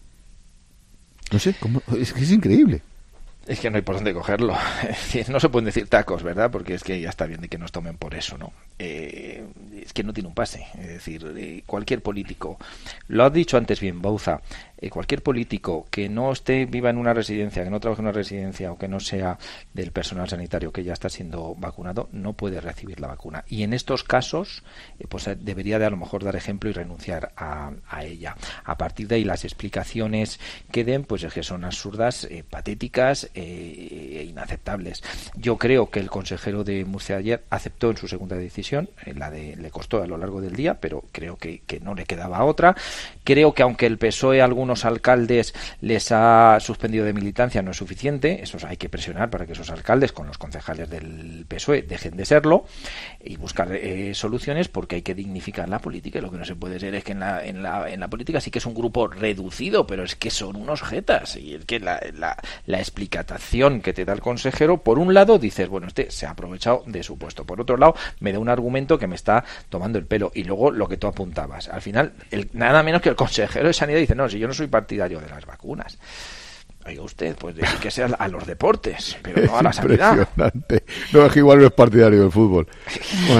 No sé, ¿cómo? Es que es increíble. Es que no hay por dónde cogerlo. Es decir, no se pueden decir tacos, ¿verdad? Porque es que ya está bien de que nos tomen por eso, ¿no? Eh, es que no tiene un pase. Es decir, eh, cualquier político, lo has dicho antes bien, Bauza, eh, cualquier político que no esté viva en una residencia, que no trabaje en una residencia o que no sea del personal sanitario que ya está siendo vacunado, no puede recibir la vacuna. Y en estos casos, eh, pues debería de a lo mejor dar ejemplo y renunciar a, a ella. A partir de ahí, las explicaciones que den, pues es que son absurdas, eh, patéticas e inaceptables. Yo creo que el consejero de Murcia ayer aceptó en su segunda decisión, eh, la de le costó a lo largo del día, pero creo que, que no le quedaba otra. Creo que aunque el P S O E a algunos alcaldes les ha suspendido de militancia, no es suficiente. Eso hay que presionar para que esos alcaldes con los concejales del P S O E dejen de serlo y buscar eh, soluciones, porque hay que dignificar la política, y lo que no se puede ser es que en la, en la, en la política sí que es un grupo reducido, pero es que son unos jetas, y es que la, la, la explicación que te da el consejero, por un lado dices, bueno, este se ha aprovechado de su puesto, por otro lado me da un argumento que me está tomando el pelo, y luego lo que tú apuntabas, al final el, nada menos que el consejero de Sanidad dice, no, si yo no soy partidario de las vacunas. Oiga usted, pues dedíquese a, a los deportes, pero no a la sanidad. Impresionante. No, es que igual no es partidario del fútbol. Bueno,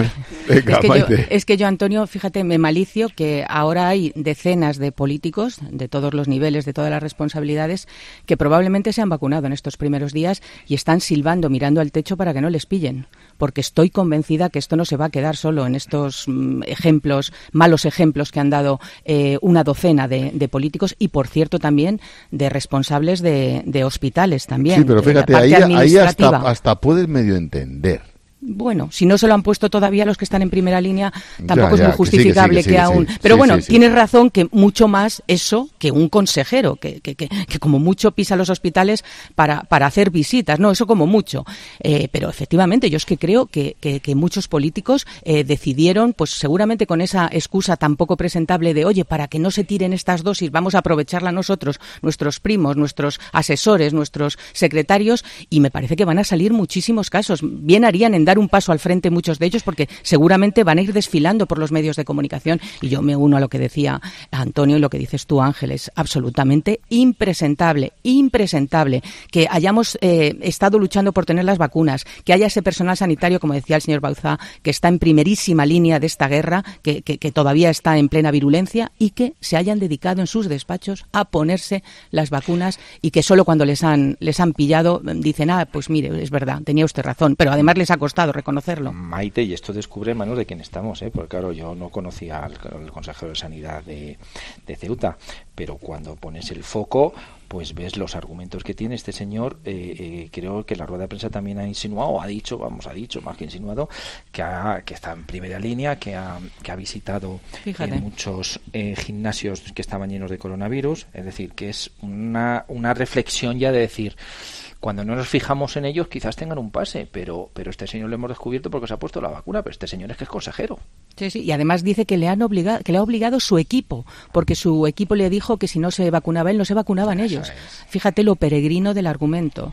Venga, es, que yo, Maite. es que yo, Antonio, fíjate, me malicio que ahora hay decenas de políticos de todos los niveles, de todas las responsabilidades, que probablemente se han vacunado en estos primeros días y están silbando, mirando al techo para que no les pillen. Porque estoy convencida que esto no se va a quedar solo en estos mm, ejemplos, malos ejemplos que han dado eh, una docena de, de políticos y, por cierto, también de responsables de, de hospitales también. Sí, pero fíjate, ahí, ahí hasta, hasta puedes medio entender. Bueno, si no se lo han puesto todavía los que están en primera línea, tampoco Ya, es ya, muy justificable que, sí, que, sí, que que aún... sí, Pero sí, bueno, sí, sí. tienes razón que mucho más eso que un consejero, que, que, que, que como mucho pisa los hospitales para, para hacer visitas, no, eso como mucho. Eh, pero efectivamente, yo es que creo que, que, que muchos políticos eh, decidieron, pues seguramente con esa excusa tan poco presentable de, oye, para que no se tiren estas dosis, vamos a aprovecharla nosotros, nuestros primos, nuestros asesores, nuestros secretarios, y me parece que van a salir muchísimos casos. Bien harían en dar un paso al frente muchos de ellos, porque seguramente van a ir desfilando por los medios de comunicación, y yo me uno a lo que decía Antonio y lo que dices tú, Ángel, es absolutamente impresentable, impresentable que hayamos eh, estado luchando por tener las vacunas, que haya ese personal sanitario, como decía el señor Bauzá, que está en primerísima línea de esta guerra, que, que, que todavía está en plena virulencia, y que se hayan dedicado en sus despachos a ponerse las vacunas, y que solo cuando les han, les han pillado dicen, ah, pues mire, es verdad, tenía usted razón, pero además les ha costado reconocerlo. Maite, y esto descubre en manos de quién estamos, ¿eh? Porque claro, yo no conocía al, al consejero de Sanidad de, de Ceuta, pero cuando pones el foco, pues ves los argumentos que tiene este señor. eh, eh, creo que la rueda de prensa también ha insinuado, ha dicho, vamos, ha dicho, más que insinuado, que, ha, que está en primera línea, que ha, que ha visitado Fíjate. en muchos eh, gimnasios que estaban llenos de coronavirus, es decir, que es una, una reflexión ya de decir, cuando no nos fijamos en ellos quizás tengan un pase, pero pero este señor lo hemos descubierto porque se ha puesto la vacuna, pero este señor es que es consejero. Sí, sí, y además dice que le han obligado, que le ha obligado su equipo, porque su equipo le dijo que si no se vacunaba él, no se vacunaban ellos. Es. Fíjate lo peregrino del argumento.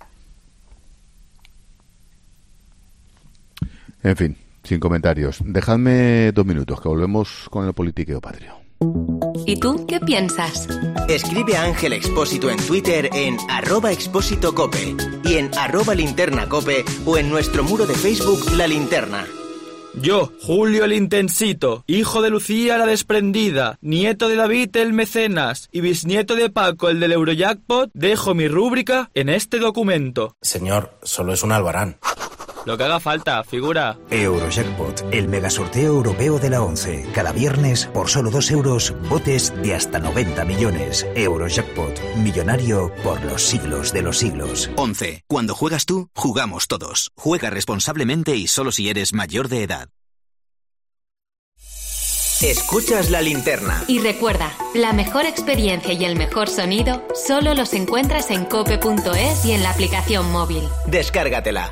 En fin, sin comentarios. Dejadme dos minutos, que volvemos con el politiqueo patrio. ¿Y tú qué piensas? Escribe a Ángel Expósito en Twitter en arroba expósito cope y en arroba linterna cope o en nuestro muro de Facebook La Linterna. Yo, Julio el Intensito, hijo de Lucía la Desprendida, nieto de David el Mecenas y bisnieto de Paco el del Eurojackpot, dejo mi rúbrica en este documento. Señor, solo es un albarán. Lo que haga falta, figura. Eurojackpot, el megasorteo europeo de la ONCE. Cada viernes, por solo dos euros, botes de hasta noventa millones. Eurojackpot, millonario por los siglos de los siglos. ONCE, cuando juegas tú, jugamos todos. Juega responsablemente y solo si eres mayor de edad. Escuchas La Linterna. Y recuerda, la mejor experiencia y el mejor sonido solo los encuentras en cope punto es y en la aplicación móvil. Descárgatela.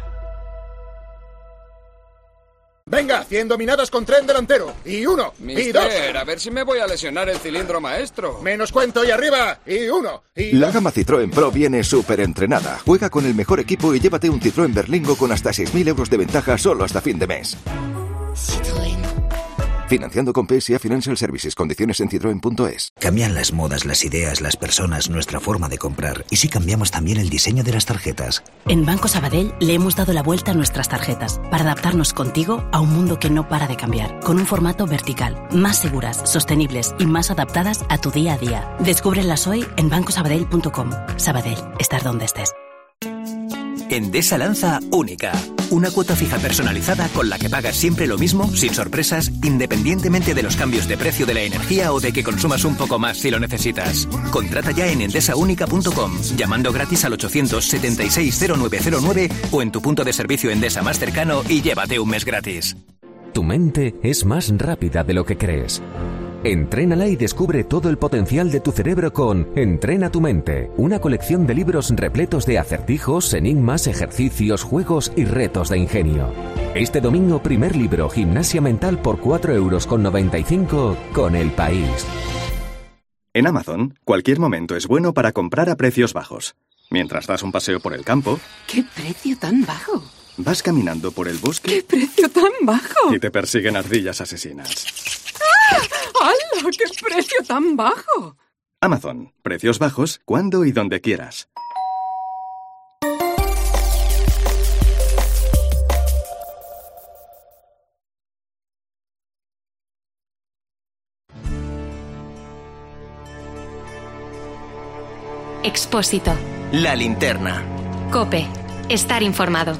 Venga, cien dominadas con tren delantero. Y uno, Mister, y dos. a ver si me voy a lesionar el cilindro maestro. Menos cuento y arriba. Y uno, y La gama Citroën Pro viene súper entrenada. Juega con el mejor equipo y llévate un Citroën Berlingo con hasta seis mil euros de ventaja solo hasta fin de mes. Citroën. Financiando con P S A Financial Services. Condiciones en citroen punto es. Cambian las modas, las ideas, las personas, nuestra forma de comprar. ¿Y si cambiamos también el diseño de las tarjetas? En Banco Sabadell le hemos dado la vuelta a nuestras tarjetas para adaptarnos contigo a un mundo que no para de cambiar, con un formato vertical, más seguras, sostenibles y más adaptadas a tu día a día. Descúbrelas hoy en banco sabadell punto com. Sabadell, estar donde estés. Endesa lanza Única, una cuota fija personalizada con la que pagas siempre lo mismo, sin sorpresas, independientemente de los cambios de precio de la energía o de que consumas un poco más si lo necesitas. Contrata ya en endesa única punto com, llamando gratis al ochocientos setenta y seis cero nueve cero nueve o en tu punto de servicio Endesa más cercano y llévate un mes gratis. Tu mente es más rápida de lo que crees. Entrénala y descubre todo el potencial de tu cerebro con Entrena tu mente, una colección de libros repletos de acertijos, enigmas, ejercicios, juegos y retos de ingenio. Este domingo, primer libro, Gimnasia Mental por cuatro euros con noventa y cinco con El País. En Amazon, cualquier momento es bueno para comprar a precios bajos. Mientras das un paseo por el campo... ¡Qué precio tan bajo! Vas caminando por el bosque... ¡Qué precio tan bajo! Y te persiguen ardillas asesinas. ¡Hala! ¡Qué precio tan bajo! Amazon. Precios bajos cuando y donde quieras. Expósito. La Linterna. COPE. Estar informado.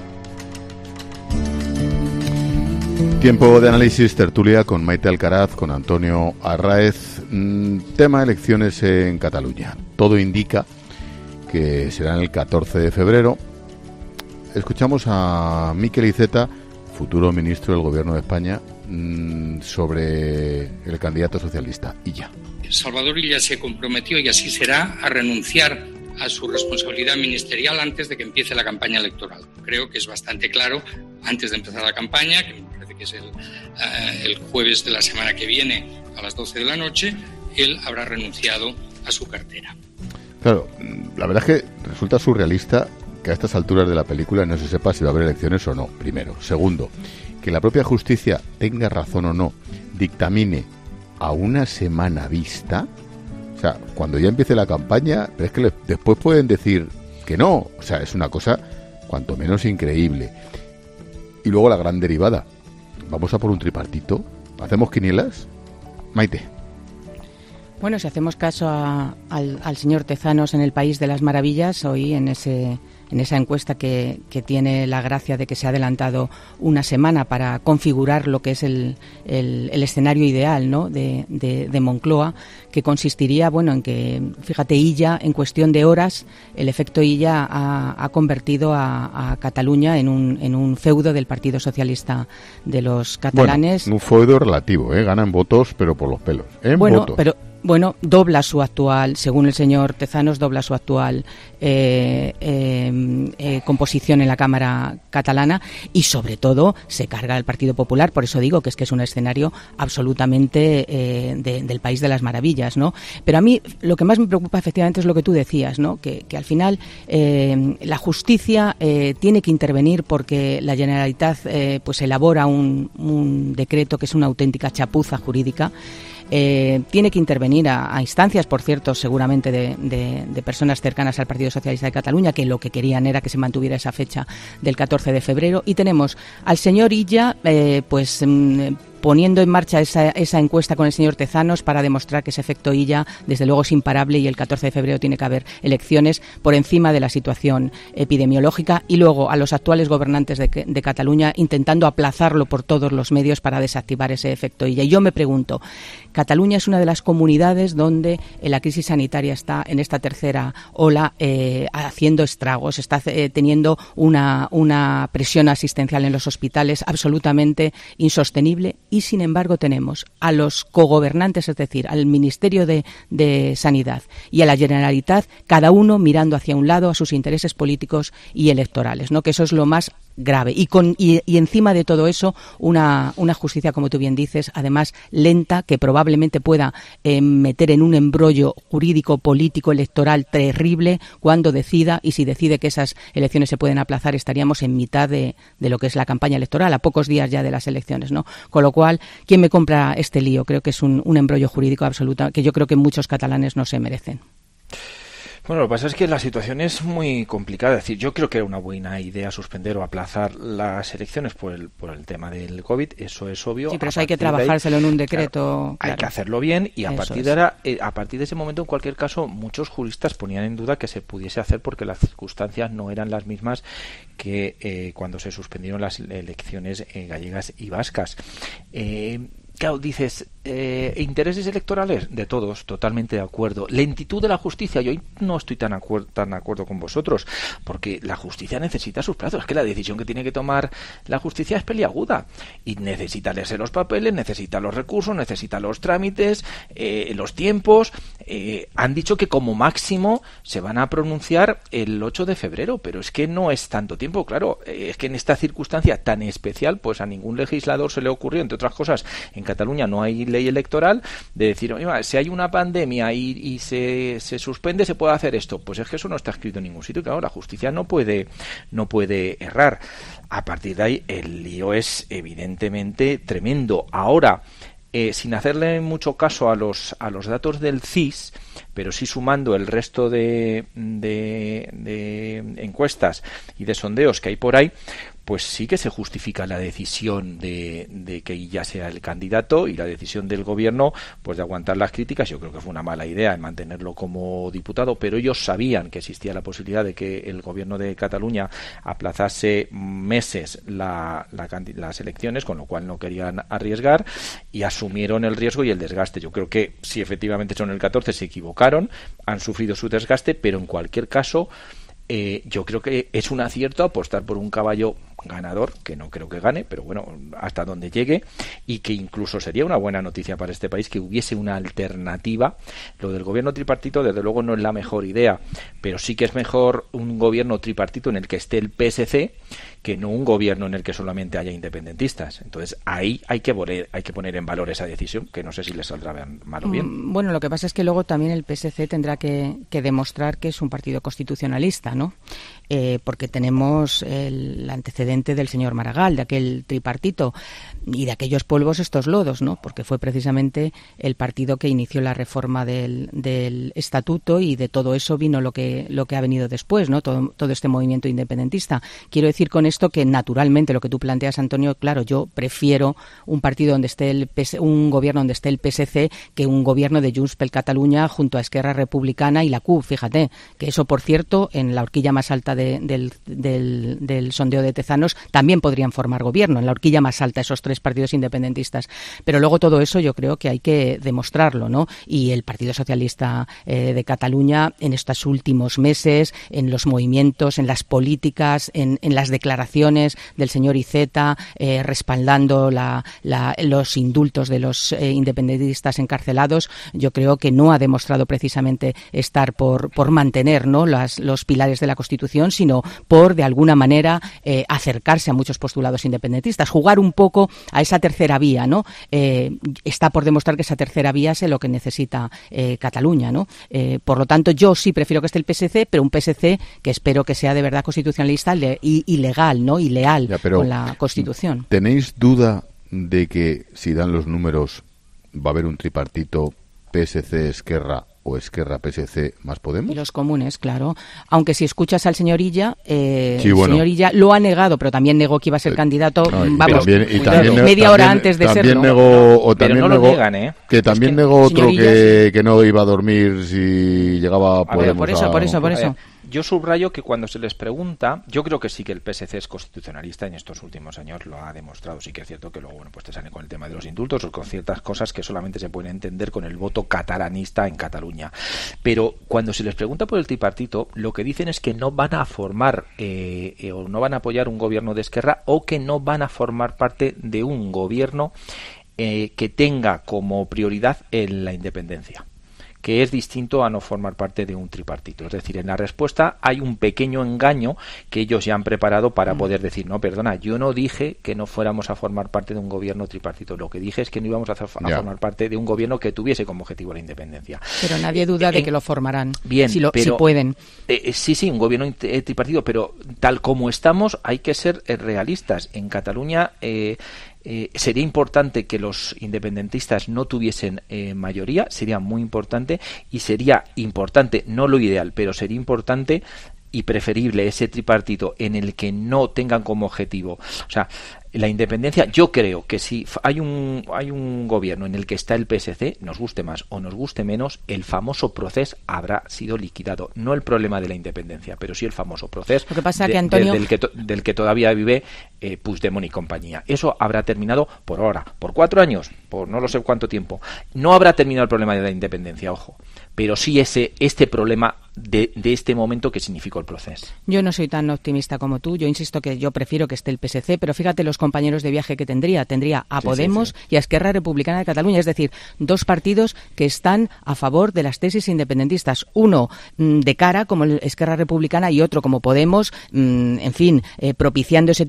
Tiempo de análisis, tertulia con Maite Alcaraz, con Antonio Arráez. Mm, tema elecciones en Cataluña. Todo indica que serán el catorce de febrero. Escuchamos a Miquel Iceta, futuro ministro del Gobierno de España, mmm, sobre el candidato socialista, Illa. Salvador Illa se comprometió, y así será, a renunciar a su responsabilidad ministerial antes de que empiece la campaña electoral. Creo que es bastante claro, antes de empezar la campaña, que me parece que es el, uh, el jueves de la semana que viene a las doce de la noche, él habrá renunciado a su cartera. Claro, la verdad es que resulta surrealista que a estas alturas de la película no se sepa si va a haber elecciones o no, primero. Segundo, que la propia justicia, tenga razón o no, dictamine a una semana vista. O sea, cuando ya empiece la campaña, pero es que le, después pueden decir que no. O sea, es una cosa cuanto menos increíble. Y luego la gran derivada. ¿Vamos a por un tripartito? ¿Hacemos quinielas? Maite. Bueno, si hacemos caso a, al, al señor Tezanos en el País de las Maravillas, hoy en ese en esa encuesta que, que tiene la gracia de que se ha adelantado una semana para configurar lo que es el, el, el escenario ideal, ¿no?, de, de, de Moncloa, que consistiría, bueno, en que, fíjate, Illa, en cuestión de horas, el efecto Illa ha, ha convertido a, a Cataluña en un, en un feudo del Partido Socialista de los catalanes. Bueno, un feudo relativo, ¿eh? Ganan votos, pero por los pelos. En bueno, votos. pero... Bueno, dobla su actual, según el señor Tezanos, dobla su actual eh, eh, eh, composición en la Cámara catalana y, sobre todo, se carga el Partido Popular. Por eso digo que es que es un escenario absolutamente eh, de, del País de las Maravillas, ¿no? Pero a mí lo que más me preocupa, efectivamente, es lo que tú decías, ¿no? Que, que al final eh, la justicia eh, tiene que intervenir porque la Generalitat eh, pues elabora un, un decreto que es una auténtica chapuza jurídica. Eh, tiene que intervenir a, a instancias, por cierto, seguramente de, de, de personas cercanas al Partido Socialista de Cataluña, que lo que querían era que se mantuviera esa fecha del catorce de febrero. Y tenemos al señor Illa, eh, pues... Mm, poniendo en marcha esa, esa encuesta con el señor Tezanos para demostrar que ese efecto Illa, desde luego, es imparable y el catorce de febrero tiene que haber elecciones por encima de la situación epidemiológica, y luego a los actuales gobernantes de, de Cataluña intentando aplazarlo por todos los medios para desactivar ese efecto Illa. Y yo me pregunto, Cataluña es una de las comunidades donde la crisis sanitaria está en esta tercera ola eh, haciendo estragos, está eh, teniendo una, una presión asistencial en los hospitales absolutamente insostenible. Y, sin embargo, tenemos a los cogobernantes, es decir, al Ministerio de, de Sanidad y a la Generalitat, cada uno mirando hacia un lado a sus intereses políticos y electorales, ¿no? Que eso es lo más grave. Y, con, y, y encima de todo eso, una, una justicia, como tú bien dices, además lenta, que probablemente pueda eh, meter en un embrollo jurídico, político, electoral terrible cuando decida, y si decide que esas elecciones se pueden aplazar, estaríamos en mitad de, de lo que es la campaña electoral, a pocos días ya de las elecciones, ¿no? Con lo cual, ¿quién me compra este lío? Creo que es un, un embrollo jurídico absoluto que yo creo que muchos catalanes no se merecen. Bueno, lo que pasa es que la situación es muy complicada. Es decir, yo creo que era una buena idea suspender o aplazar las elecciones por el por el tema del COVID, eso es obvio. Sí, pero eso hay que trabajárselo en un decreto. Claro, claro. Hay que hacerlo bien y a eso partir es. de ahora, eh, a partir de ese momento, en cualquier caso, muchos juristas ponían en duda que se pudiese hacer porque las circunstancias no eran las mismas que eh, cuando se suspendieron las elecciones eh, gallegas y vascas. Eh, Claro, dices, eh, intereses electorales de todos, totalmente de acuerdo. Lentitud de la justicia, yo no estoy tan, acuer- tan de acuerdo con vosotros, porque la justicia necesita sus plazos. Es que la decisión que tiene que tomar la justicia es peliaguda y necesita leerse los papeles, necesita los recursos, necesita los trámites, eh, los tiempos. Eh, han dicho que como máximo se van a pronunciar el ocho de febrero, pero es que no es tanto tiempo, claro. Eh, es que en esta circunstancia tan especial, pues a ningún legislador se le ocurrió, entre otras cosas, en Cataluña no hay ley electoral, de decir, oye, si hay una pandemia y, y se, se suspende, se puede hacer esto. Pues es que eso no está escrito en ningún sitio. Claro, la justicia no puede, no puede errar. A partir de ahí, el lío es evidentemente tremendo. Ahora, Eh, sin hacerle mucho caso a los a los datos del C I S, pero sí sumando el resto de, de, de encuestas y de sondeos que hay por ahí, pues sí que se justifica la decisión de, de que Illa sea el candidato y la decisión del gobierno pues de aguantar las críticas. Yo creo que fue una mala idea en mantenerlo como diputado, pero ellos sabían que existía la posibilidad de que el gobierno de Cataluña aplazase meses la, la, las elecciones, con lo cual no querían arriesgar y asumieron el riesgo y el desgaste. Yo creo que si efectivamente son el catorce se equivocaron, han sufrido su desgaste, pero en cualquier caso Eh, yo creo que es un acierto apostar por un caballo ganador, que no creo que gane, pero bueno, hasta donde llegue, y que incluso sería una buena noticia para este país que hubiese una alternativa. Lo del gobierno tripartito desde luego no es la mejor idea, pero sí que es mejor un gobierno tripartito en el que esté el P S C que no un gobierno en el que solamente haya independentistas. Entonces ahí hay que poner, hay que poner en valor esa decisión, que no sé si les saldrá mal o bien. Bueno, lo que pasa es que luego también el P S C tendrá que, que demostrar que es un partido constitucionalista, ¿no? Eh, porque tenemos el antecedente del señor Maragall, de aquel tripartito y de aquellos polvos estos lodos, ¿no? Porque fue precisamente el partido que inició la reforma del, del estatuto, y de todo eso vino lo que lo que ha venido después, ¿no? Todo, todo este movimiento independentista. Quiero decir con esto que naturalmente lo que tú planteas, Antonio, claro, yo prefiero un partido donde esté el P S, un gobierno donde esté el P S C que un gobierno de Junts per Catalunya junto a Esquerra Republicana y la C U P. Fíjate que eso, por cierto, en la horquilla más alta de, del, del, del sondeo de Tezanos también podrían formar gobierno, en la horquilla más alta, esos tres partidos independentistas. Pero luego todo eso yo creo que hay que demostrarlo, ¿no? Y el Partido Socialista eh, de Cataluña en estos últimos meses, en los movimientos, en las políticas, en, en las declaraciones del señor Iceta, eh, respaldando la, la, los indultos de los eh, independentistas encarcelados, yo creo que no ha demostrado precisamente estar por, por mantener, ¿no?, las, los pilares de la Constitución, sino por, de alguna manera, eh, acercarse a muchos postulados independentistas, jugar un poco a esa tercera vía, ¿no? Eh, está por demostrar que esa tercera vía es lo que necesita eh, Cataluña, ¿no? Eh, por lo tanto, yo sí prefiero que esté el P S C, pero un P S C que espero que sea de verdad constitucionalista y, y legal, ¿no? Y leal ya, con la Constitución. ¿Tenéis duda de que si dan los números va a haber un tripartito P S C Esquerra o Esquerra P S C más Podemos? Y los comunes, claro. Aunque si escuchas al señor Illa, eh, sí, bueno. el señor Illa lo ha negado, pero también negó que iba a ser eh, candidato, no, y vamos, también, y también, media también, hora antes de también serlo. Negó, o también pero no negó, lo niegan, ¿eh? Que también es que, negó otro Illa, que, que no iba a dormir si llegaba a Podemos. Ver, por eso, a, por eso, por eso. Yo subrayo que cuando se les pregunta, yo creo que sí que el P S C es constitucionalista, en estos últimos años lo ha demostrado. Sí que es cierto que luego, bueno, pues te salen con el tema de los indultos o con ciertas cosas que solamente se pueden entender con el voto catalanista en Cataluña. Pero cuando se les pregunta por el tripartito, lo que dicen es que no van a formar eh, eh, o no van a apoyar un gobierno de Esquerra, o que no van a formar parte de un gobierno eh, que tenga como prioridad en la independencia, que es distinto a no formar parte de un tripartito. Es decir, en la respuesta hay un pequeño engaño que ellos ya han preparado para poder decir, no, perdona, yo no dije que no fuéramos a formar parte de un gobierno tripartito, lo que dije es que no íbamos a, hacer, a formar parte de un gobierno que tuviese como objetivo la independencia. Pero nadie duda de en, que lo formarán, bien, si, lo, pero, si pueden. Eh, sí, sí, un gobierno eh, tripartito, pero tal como estamos hay que ser eh, realistas. En Cataluña eh, Eh, sería importante que los independentistas no tuviesen eh, mayoría, sería muy importante, y sería importante, no lo ideal, pero sería importante y preferible ese tripartito en el que no tengan como objetivo, o sea, la independencia. Yo creo que si hay un hay un gobierno en el que está el P S C, nos guste más o nos guste menos, el famoso procés habrá sido liquidado. No el problema de la independencia, pero sí el famoso procés. Lo que pasa de, que Antonio... de, del, que to, del que todavía vive eh, Puigdemont y compañía. Eso habrá terminado por ahora, por cuatro años, por no lo sé cuánto tiempo. No habrá terminado el problema de la independencia, ojo, pero sí ese este problema de, de este momento que significó el proceso. Yo no soy tan optimista como tú. Yo insisto que yo prefiero que esté el P S C, pero fíjate los compañeros de viaje que tendría. Tendría a sí, Podemos sí, sí. y a Esquerra Republicana de Cataluña, es decir, dos partidos que están a favor de las tesis independentistas. Uno mmm, de cara, como el Esquerra Republicana, y otro como Podemos, mmm, en fin, eh, propiciando ese tipo de políticas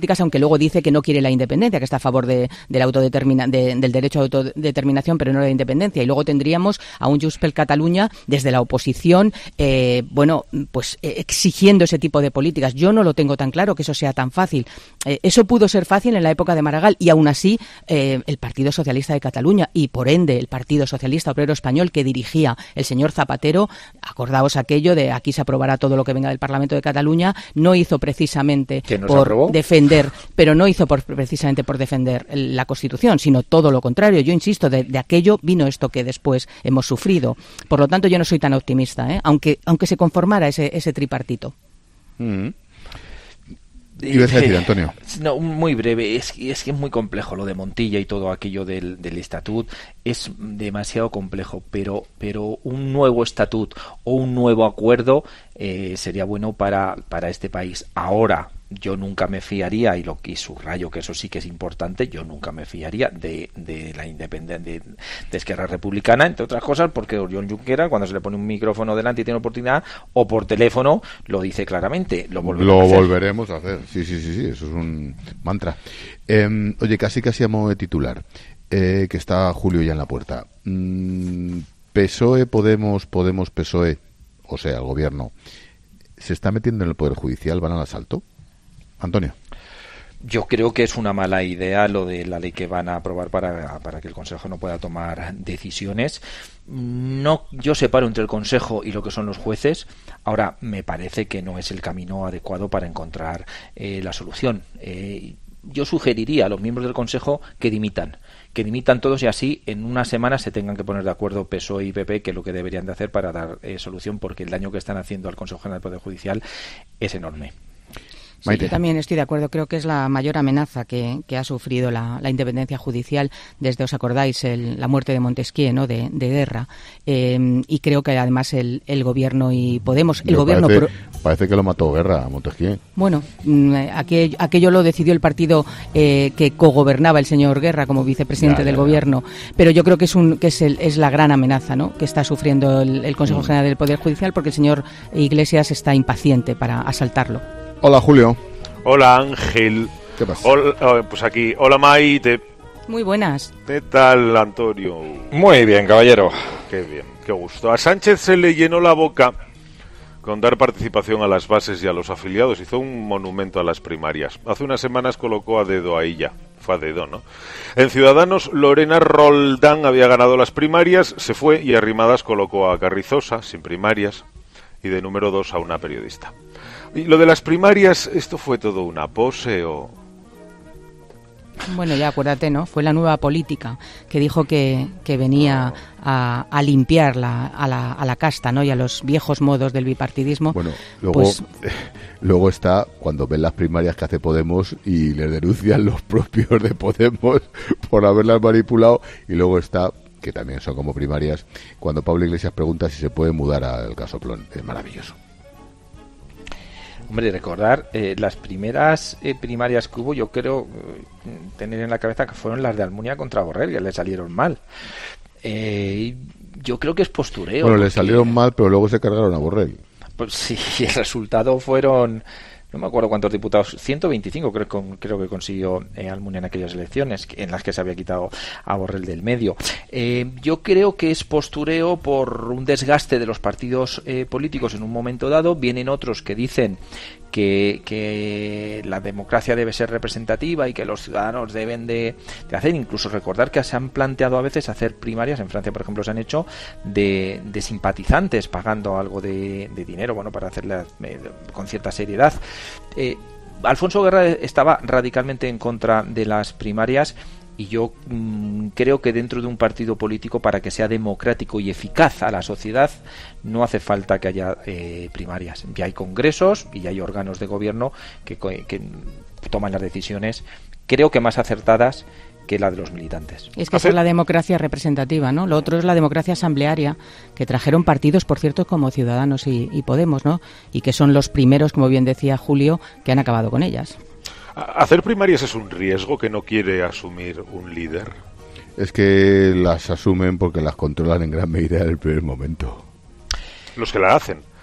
políticas, aunque luego dice que no quiere la independencia, que está a favor de, de la autodetermina, de, del derecho a autodeterminación, pero no la independencia. Y luego tendríamos a un Junts per Catalunya desde la oposición, eh, bueno, pues eh, exigiendo ese tipo de políticas. Yo no lo tengo tan claro que eso sea tan fácil. Eh, eso pudo ser fácil en la época de Maragall y aún así eh, el Partido Socialista de Cataluña y por ende el Partido Socialista Obrero Español que dirigía el señor Zapatero, acordaos aquello de aquí se aprobará todo lo que venga del Parlamento de Cataluña, no hizo precisamente por defender, pero no hizo por, precisamente por defender la Constitución, sino todo lo contrario. Yo insisto, de, de aquello vino esto que después hemos sufrido. Por lo tanto, yo no soy tan optimista, ¿eh? aunque aunque se conformara ese, ese tripartito. Mm. ¿Ibas a decir, Antonio? No, muy breve. Es, es que es muy complejo lo de Montilla y todo aquello del, del estatut. Es demasiado complejo, pero pero un nuevo estatut o un nuevo acuerdo eh, sería bueno para, para este país. Ahora, yo nunca me fiaría, y lo que subrayo que eso sí que es importante, yo nunca me fiaría de, de la independencia de, de Esquerra Republicana, entre otras cosas, porque Oriol Junqueras, cuando se le pone un micrófono delante y tiene oportunidad, o por teléfono, lo dice claramente. Lo, lo a volveremos a hacer. Sí, sí, sí, sí, eso es un mantra. Eh, oye, casi casi a modo de titular, eh, que está Julio ya en la puerta. Mm, P S O E, Podemos, Podemos, P S O E, o sea, el gobierno, ¿se está metiendo en el Poder Judicial? ¿Van al asalto? Antonio. Yo creo que es una mala idea lo de la ley que van a aprobar para, para que el Consejo no pueda tomar decisiones. No, yo separo entre el Consejo y lo que son los jueces. Ahora, me parece que no es el camino adecuado para encontrar eh, la solución. Eh, yo sugeriría a los miembros del Consejo que dimitan. que dimitan todos y así en una semana se tengan que poner de acuerdo P S O E y P P, que es lo que deberían de hacer para dar eh, solución, porque el daño que están haciendo al Consejo General del Poder Judicial es enorme. Sí, yo también estoy de acuerdo. Creo que es la mayor amenaza que, que ha sufrido la, la independencia judicial desde, os acordáis, el, la muerte de Montesquieu, ¿no? de, de Guerra. Eh, y creo que además el, el Gobierno y Podemos... el Yo gobierno parece, pro... parece que lo mató Guerra a Montesquieu. Bueno, aquello, aquello lo decidió el partido eh, que cogobernaba el señor Guerra como vicepresidente ya, ya, del ya. Gobierno. Pero yo creo que es, un, que es, el, es la gran amenaza, ¿no? que está sufriendo el, el Consejo mm. General del Poder Judicial, porque el señor Iglesias está impaciente para asaltarlo. Hola, Julio. Hola, Ángel. ¿Qué pasa? Hola, pues aquí. Hola, Maite. Muy buenas. ¿Qué tal, Antonio? Muy bien, caballero. Qué bien, qué gusto. A Sánchez se le llenó la boca con dar participación a las bases y a los afiliados. Hizo un monumento a las primarias. Hace unas semanas colocó a dedo a ella. Fue a dedo, ¿no? En Ciudadanos, Lorena Roldán había ganado las primarias, se fue y Arrimadas colocó a Carrizosa, sin primarias, y de número dos a una periodista. Y lo de las primarias, ¿esto fue todo una pose o...? Bueno, ya acuérdate, ¿no? Fue la nueva política que dijo que, que venía a, a limpiar la, a, la, a la casta, ¿no? Y a los viejos modos del bipartidismo. Bueno, luego, pues... luego está cuando ven las primarias que hace Podemos y les denuncian los propios de Podemos por haberlas manipulado, y luego está, que también son como primarias, cuando Pablo Iglesias pregunta si se puede mudar al Casoplón. Es maravilloso. Hombre, recordar eh, las primeras eh, primarias que hubo, yo creo eh, tener en la cabeza que fueron las de Almunia contra Borrell, que le salieron mal. Eh, yo creo que es postureo. Bueno, le salieron mal, pero luego se cargaron a Borrell. Pues sí, el resultado fueron... No me acuerdo cuántos diputados, ciento veinticinco creo, creo que consiguió eh, Almunia en aquellas elecciones, en las que se había quitado a Borrell del medio. Eh, yo creo que es postureo por un desgaste de los partidos eh, políticos en un momento dado. Vienen otros que dicen que, que la democracia debe ser representativa y que los ciudadanos deben de, de hacer, incluso recordar que se han planteado a veces hacer primarias, en Francia por ejemplo se han hecho, de, de simpatizantes pagando algo de, de dinero, bueno, para hacerlas eh, con cierta seriedad. Eh, Alfonso Guerra estaba radicalmente en contra de las primarias, y yo mmm, creo que dentro de un partido político, para que sea democrático y eficaz a la sociedad, no hace falta que haya eh, primarias. Ya hay congresos y ya hay órganos de gobierno que, que toman las decisiones, creo que más acertadas que la de los militantes. Es que esa es la democracia representativa, ¿no? Lo otro es la democracia asamblearia, que trajeron partidos, por cierto, como Ciudadanos y, y Podemos, ¿no? Y que son los primeros, como bien decía Julio, que han acabado con ellas. ¿Hacer primarias es un riesgo que no quiere asumir un líder? Es que las asumen porque las controlan en gran medida en el primer momento. Los que la hacen.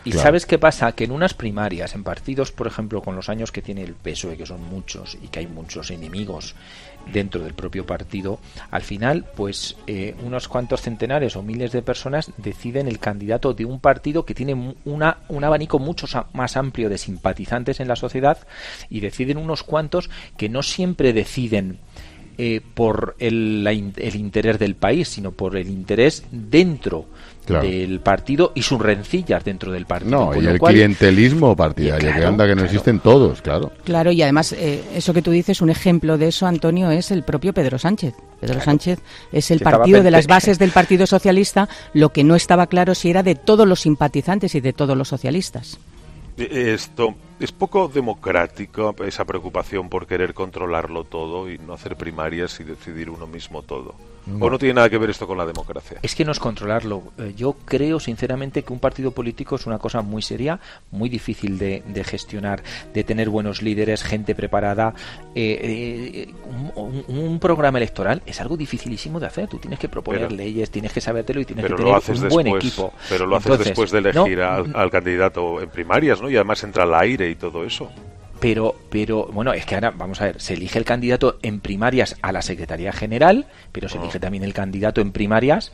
Y claro. ¿sabes qué pasa? Que en unas primarias, en partidos, por ejemplo, con los años que tiene el P S O E, que son muchos, y que hay muchos enemigos dentro del propio partido, al final, pues eh, unos cuantos centenares o miles de personas deciden el candidato de un partido que tiene una, un abanico mucho más amplio de simpatizantes en la sociedad, y deciden unos cuantos que no siempre deciden Eh, por el, la, el interés del país, sino por el interés dentro claro. del partido y sus rencillas dentro del partido. No, y el cual, clientelismo partidario, claro, que anda que no claro. existen todos, claro. Claro, y además, eh, eso que tú dices, un ejemplo de eso, Antonio, es el propio Pedro Sánchez. Pedro claro. Sánchez es el que partido de las bases del Partido Socialista, lo que no estaba claro si era de todos los simpatizantes y de todos los socialistas. Esto es poco democrático, esa preocupación por querer controlarlo todo y no hacer primarias y decidir uno mismo todo. No. ¿O no tiene nada que ver esto con la democracia? Es que no es controlarlo. Yo creo sinceramente que un partido político es una cosa muy seria, muy difícil de, de gestionar, de tener buenos líderes, gente preparada. Eh, eh, un, un programa electoral es algo dificilísimo de hacer. Tú tienes que proponer pero, leyes, tienes que sabértelo y tienes que tener un después, buen equipo. Pero lo haces Entonces, después de elegir no, al, al candidato en primarias, ¿no? Y además entra al aire y todo eso. Pero, pero, bueno, es que ahora, vamos a ver, se elige el candidato en primarias a la Secretaría General, pero se oh. elige también el candidato en primarias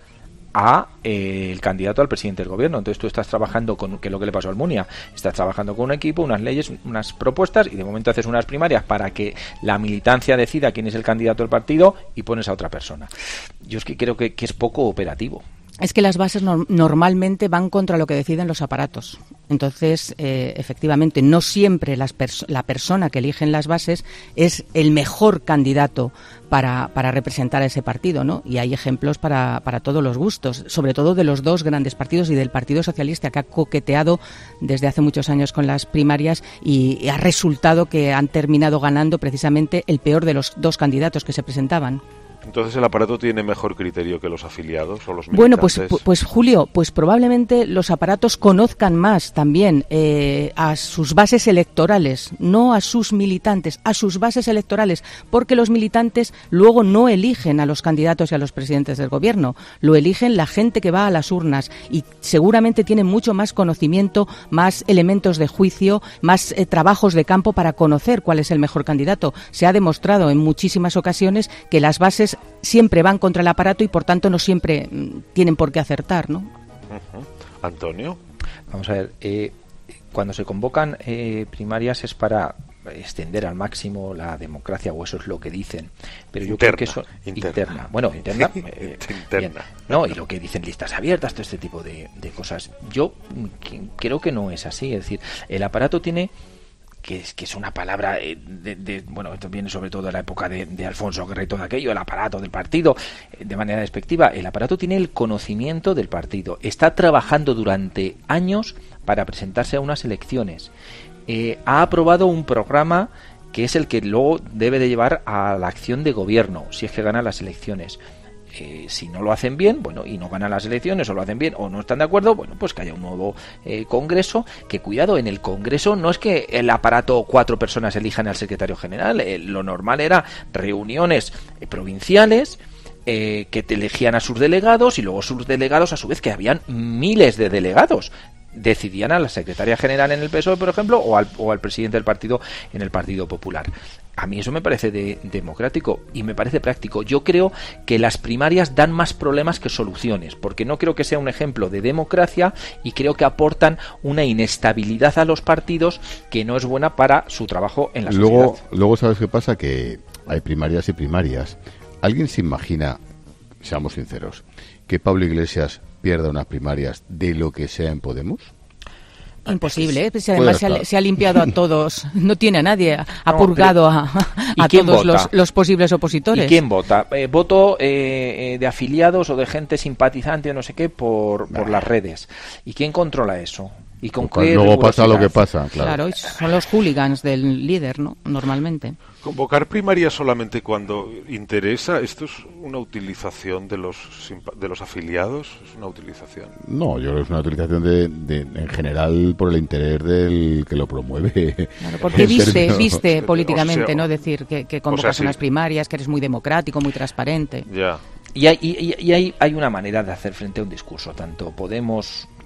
a eh, el candidato al presidente del gobierno. Entonces tú estás trabajando con, que es lo que le pasó a Almunia, estás trabajando con un equipo, unas leyes, unas propuestas, y de momento haces unas primarias para que la militancia decida quién es el candidato del partido y pones a otra persona. Yo es que creo que, que es poco operativo. Es que las bases no, normalmente van contra lo que deciden los aparatos. Entonces, eh, efectivamente, no siempre las pers- la persona que eligen las bases es el mejor candidato para, para representar a ese partido, ¿no? Y hay ejemplos para, para todos los gustos, sobre todo de los dos grandes partidos y del Partido Socialista, que ha coqueteado desde hace muchos años con las primarias y, y ha resultado que han terminado ganando precisamente el peor de los dos candidatos que se presentaban. Entonces el aparato tiene mejor criterio que los afiliados o los militantes. Bueno, pues, pues Julio, pues probablemente los aparatos conozcan más también eh, a sus bases electorales, no a sus militantes, a sus bases electorales, porque los militantes luego no eligen a los candidatos y a los presidentes del gobierno, lo eligen la gente que va a las urnas y seguramente tienen mucho más conocimiento, más elementos de juicio, más eh, trabajos de campo para conocer cuál es el mejor candidato. Se ha demostrado en muchísimas ocasiones que las bases siempre van contra el aparato y por tanto no siempre mm, tienen por qué acertar, ¿no? Uh-huh. Antonio. Vamos a ver, eh, cuando se convocan eh, primarias es para extender al máximo la democracia, o eso es lo que dicen, pero yo interna, creo que eso interna, interna. bueno, interna, eh, interna. no, y lo que dicen listas abiertas, todo este tipo de, de cosas, yo creo que no es así, es decir, el aparato tiene que es que es una palabra de, de, de bueno, esto viene sobre todo de la época de, de Alfonso Guerra y todo aquello, el aparato del partido, de manera despectiva. El aparato tiene el conocimiento del partido, está trabajando durante años para presentarse a unas elecciones, eh, ha aprobado un programa que es el que luego debe de llevar a la acción de gobierno si es que gana las elecciones. Eh, si no lo hacen bien, bueno, y no ganan las elecciones, o lo hacen bien, o no están de acuerdo, bueno, pues que haya un nuevo eh, Congreso, que cuidado, en el Congreso no es que el aparato cuatro personas elijan al secretario general, eh, lo normal era reuniones eh, provinciales, eh, que te elegían a sus delegados, y luego sus delegados, a su vez, que habían miles de delegados, decidían a la secretaria general en el P S O E, por ejemplo, o al, o al presidente del partido en el Partido Popular. A mí eso me parece de, democrático y me parece práctico. Yo creo que las primarias dan más problemas que soluciones, porque no creo que sea un ejemplo de democracia y creo que aportan una inestabilidad a los partidos que no es buena para su trabajo en la sociedad. Luego, luego ¿sabes qué pasa? Que hay primarias y primarias. ¿Alguien se imagina, seamos sinceros, que Pablo Iglesias pierda unas primarias de lo que sea en Podemos? Imposible, ¿eh? Si además se ha, se ha limpiado a todos, no tiene a nadie, ha no, purgado a, a todos los, los posibles opositores. ¿Y quién vota? Eh, voto eh, de afiliados o de gente simpatizante o no sé qué por, por las redes. ¿Y quién controla eso? ¿Y con pues qué luego pasa lo que pasa, claro. Claro, son los hooligans del líder, ¿no? Normalmente. Convocar primarias solamente cuando interesa, ¿esto es una utilización de los de los afiliados? ¿Es una utilización? No, yo creo que es una utilización de, de en general por el interés del que lo promueve. Claro, porque viste, viste políticamente, o sea, ¿no? Decir que, que convocas o sea, unas sí. primarias, que eres muy democrático, muy transparente. Ya. Y hay, y, y hay, hay una manera de hacer frente a un discurso, tanto Podemos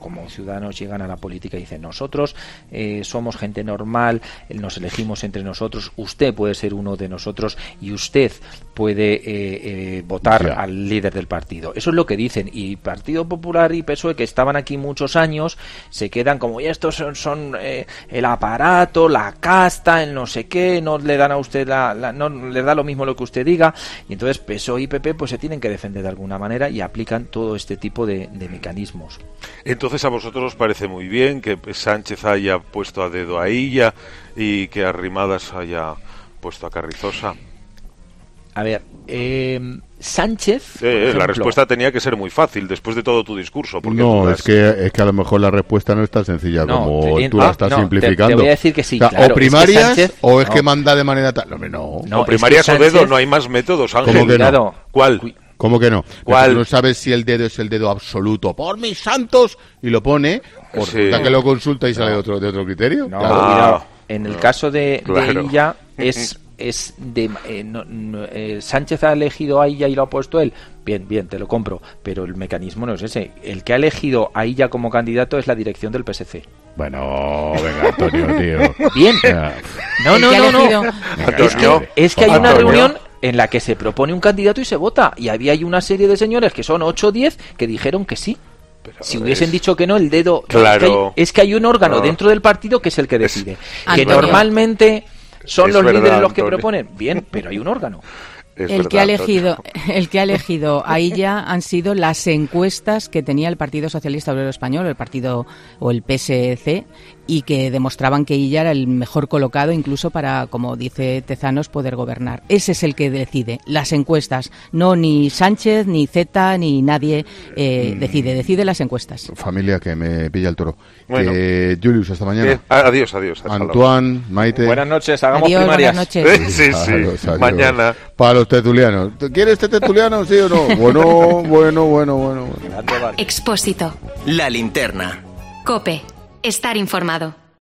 como ciudadanos llegan a la política y dicen nosotros eh, somos gente normal, nos elegimos entre nosotros, usted puede ser uno de nosotros y usted puede eh, eh, votar yeah. al líder del partido. Eso es lo que dicen, y Partido Popular y P S O E, que estaban aquí muchos años, se quedan como, ya estos son, son eh, el aparato, la casta, el no sé qué, no le dan a usted la, la, no le da lo mismo lo que usted diga, y entonces P S O E y P P pues se tienen que defender de alguna manera y aplican todo este tipo de, de mecanismos. Entonces a vosotros os parece muy bien que Sánchez haya puesto a dedo a Illa y que Arrimadas haya puesto a Carrizosa. A ver, eh, Sánchez... Eh, ejemplo, la respuesta tenía que ser muy fácil después de todo tu discurso. Porque no, das... es que es que a lo mejor la respuesta no es tan sencilla no, como te, tú la estás no, simplificando. Te, te voy a decir que sí, o sea, claro, o primarias es que Sánchez, o es no. que manda de manera tal. No, no. no o primarias es que Sánchez, o dedo, no hay más métodos, Ángel. ¿Cómo que no? ¿Cuál? ¿Cómo que no? ¿Cuál? No sabes si el dedo es el dedo absoluto. ¡Por mis santos! Y lo pone, por sí. que lo consulta y sale no. de, otro, de otro criterio. No, claro. ah, en el caso de, claro. de Illa es... es de eh, no, no, eh, Sánchez ha elegido a Illa y lo ha puesto él, bien, bien, te lo compro, pero el mecanismo no es ese. El que ha elegido a Illa como candidato es la dirección del P S C. Bueno, venga, Antonio, tío. Bien. No, no, no, no. Antonio, es que, es que hay Antonio. una reunión en la que se propone un candidato y se vota, y había hay una serie de señores que son ocho o diez que dijeron que sí. Pero si hubiesen es... dicho que no, el dedo... Claro. Es que hay, es que hay un órgano no. dentro del partido que es el que decide. Es... Que normalmente... ¿Son es los verdad, líderes los que Antonio. proponen? Bien, pero hay un órgano. Es el verdad, que ha elegido, el que ha elegido a ella han sido las encuestas que tenía el Partido Socialista Obrero Español, el partido o el P S C, y que demostraban que ella era el mejor colocado incluso para, como dice Tezanos, poder gobernar. Ese es el que decide, las encuestas. No ni Sánchez, ni Zeta, ni nadie eh, decide, decide las encuestas. Familia, que me pilla el toro. Bueno. Que, Julius, hasta mañana. Bien. Adiós, adiós. Antoine, Maite. Buenas noches, hagamos adiós, primarias. Buenas noches. Sí, sí, adiós, adiós. Mañana. Para los tertulianos. ¿Quieres este tertuliano, sí o no? Bueno, bueno, bueno, bueno. bueno. Expósito. La linterna. COPE. Estar informado.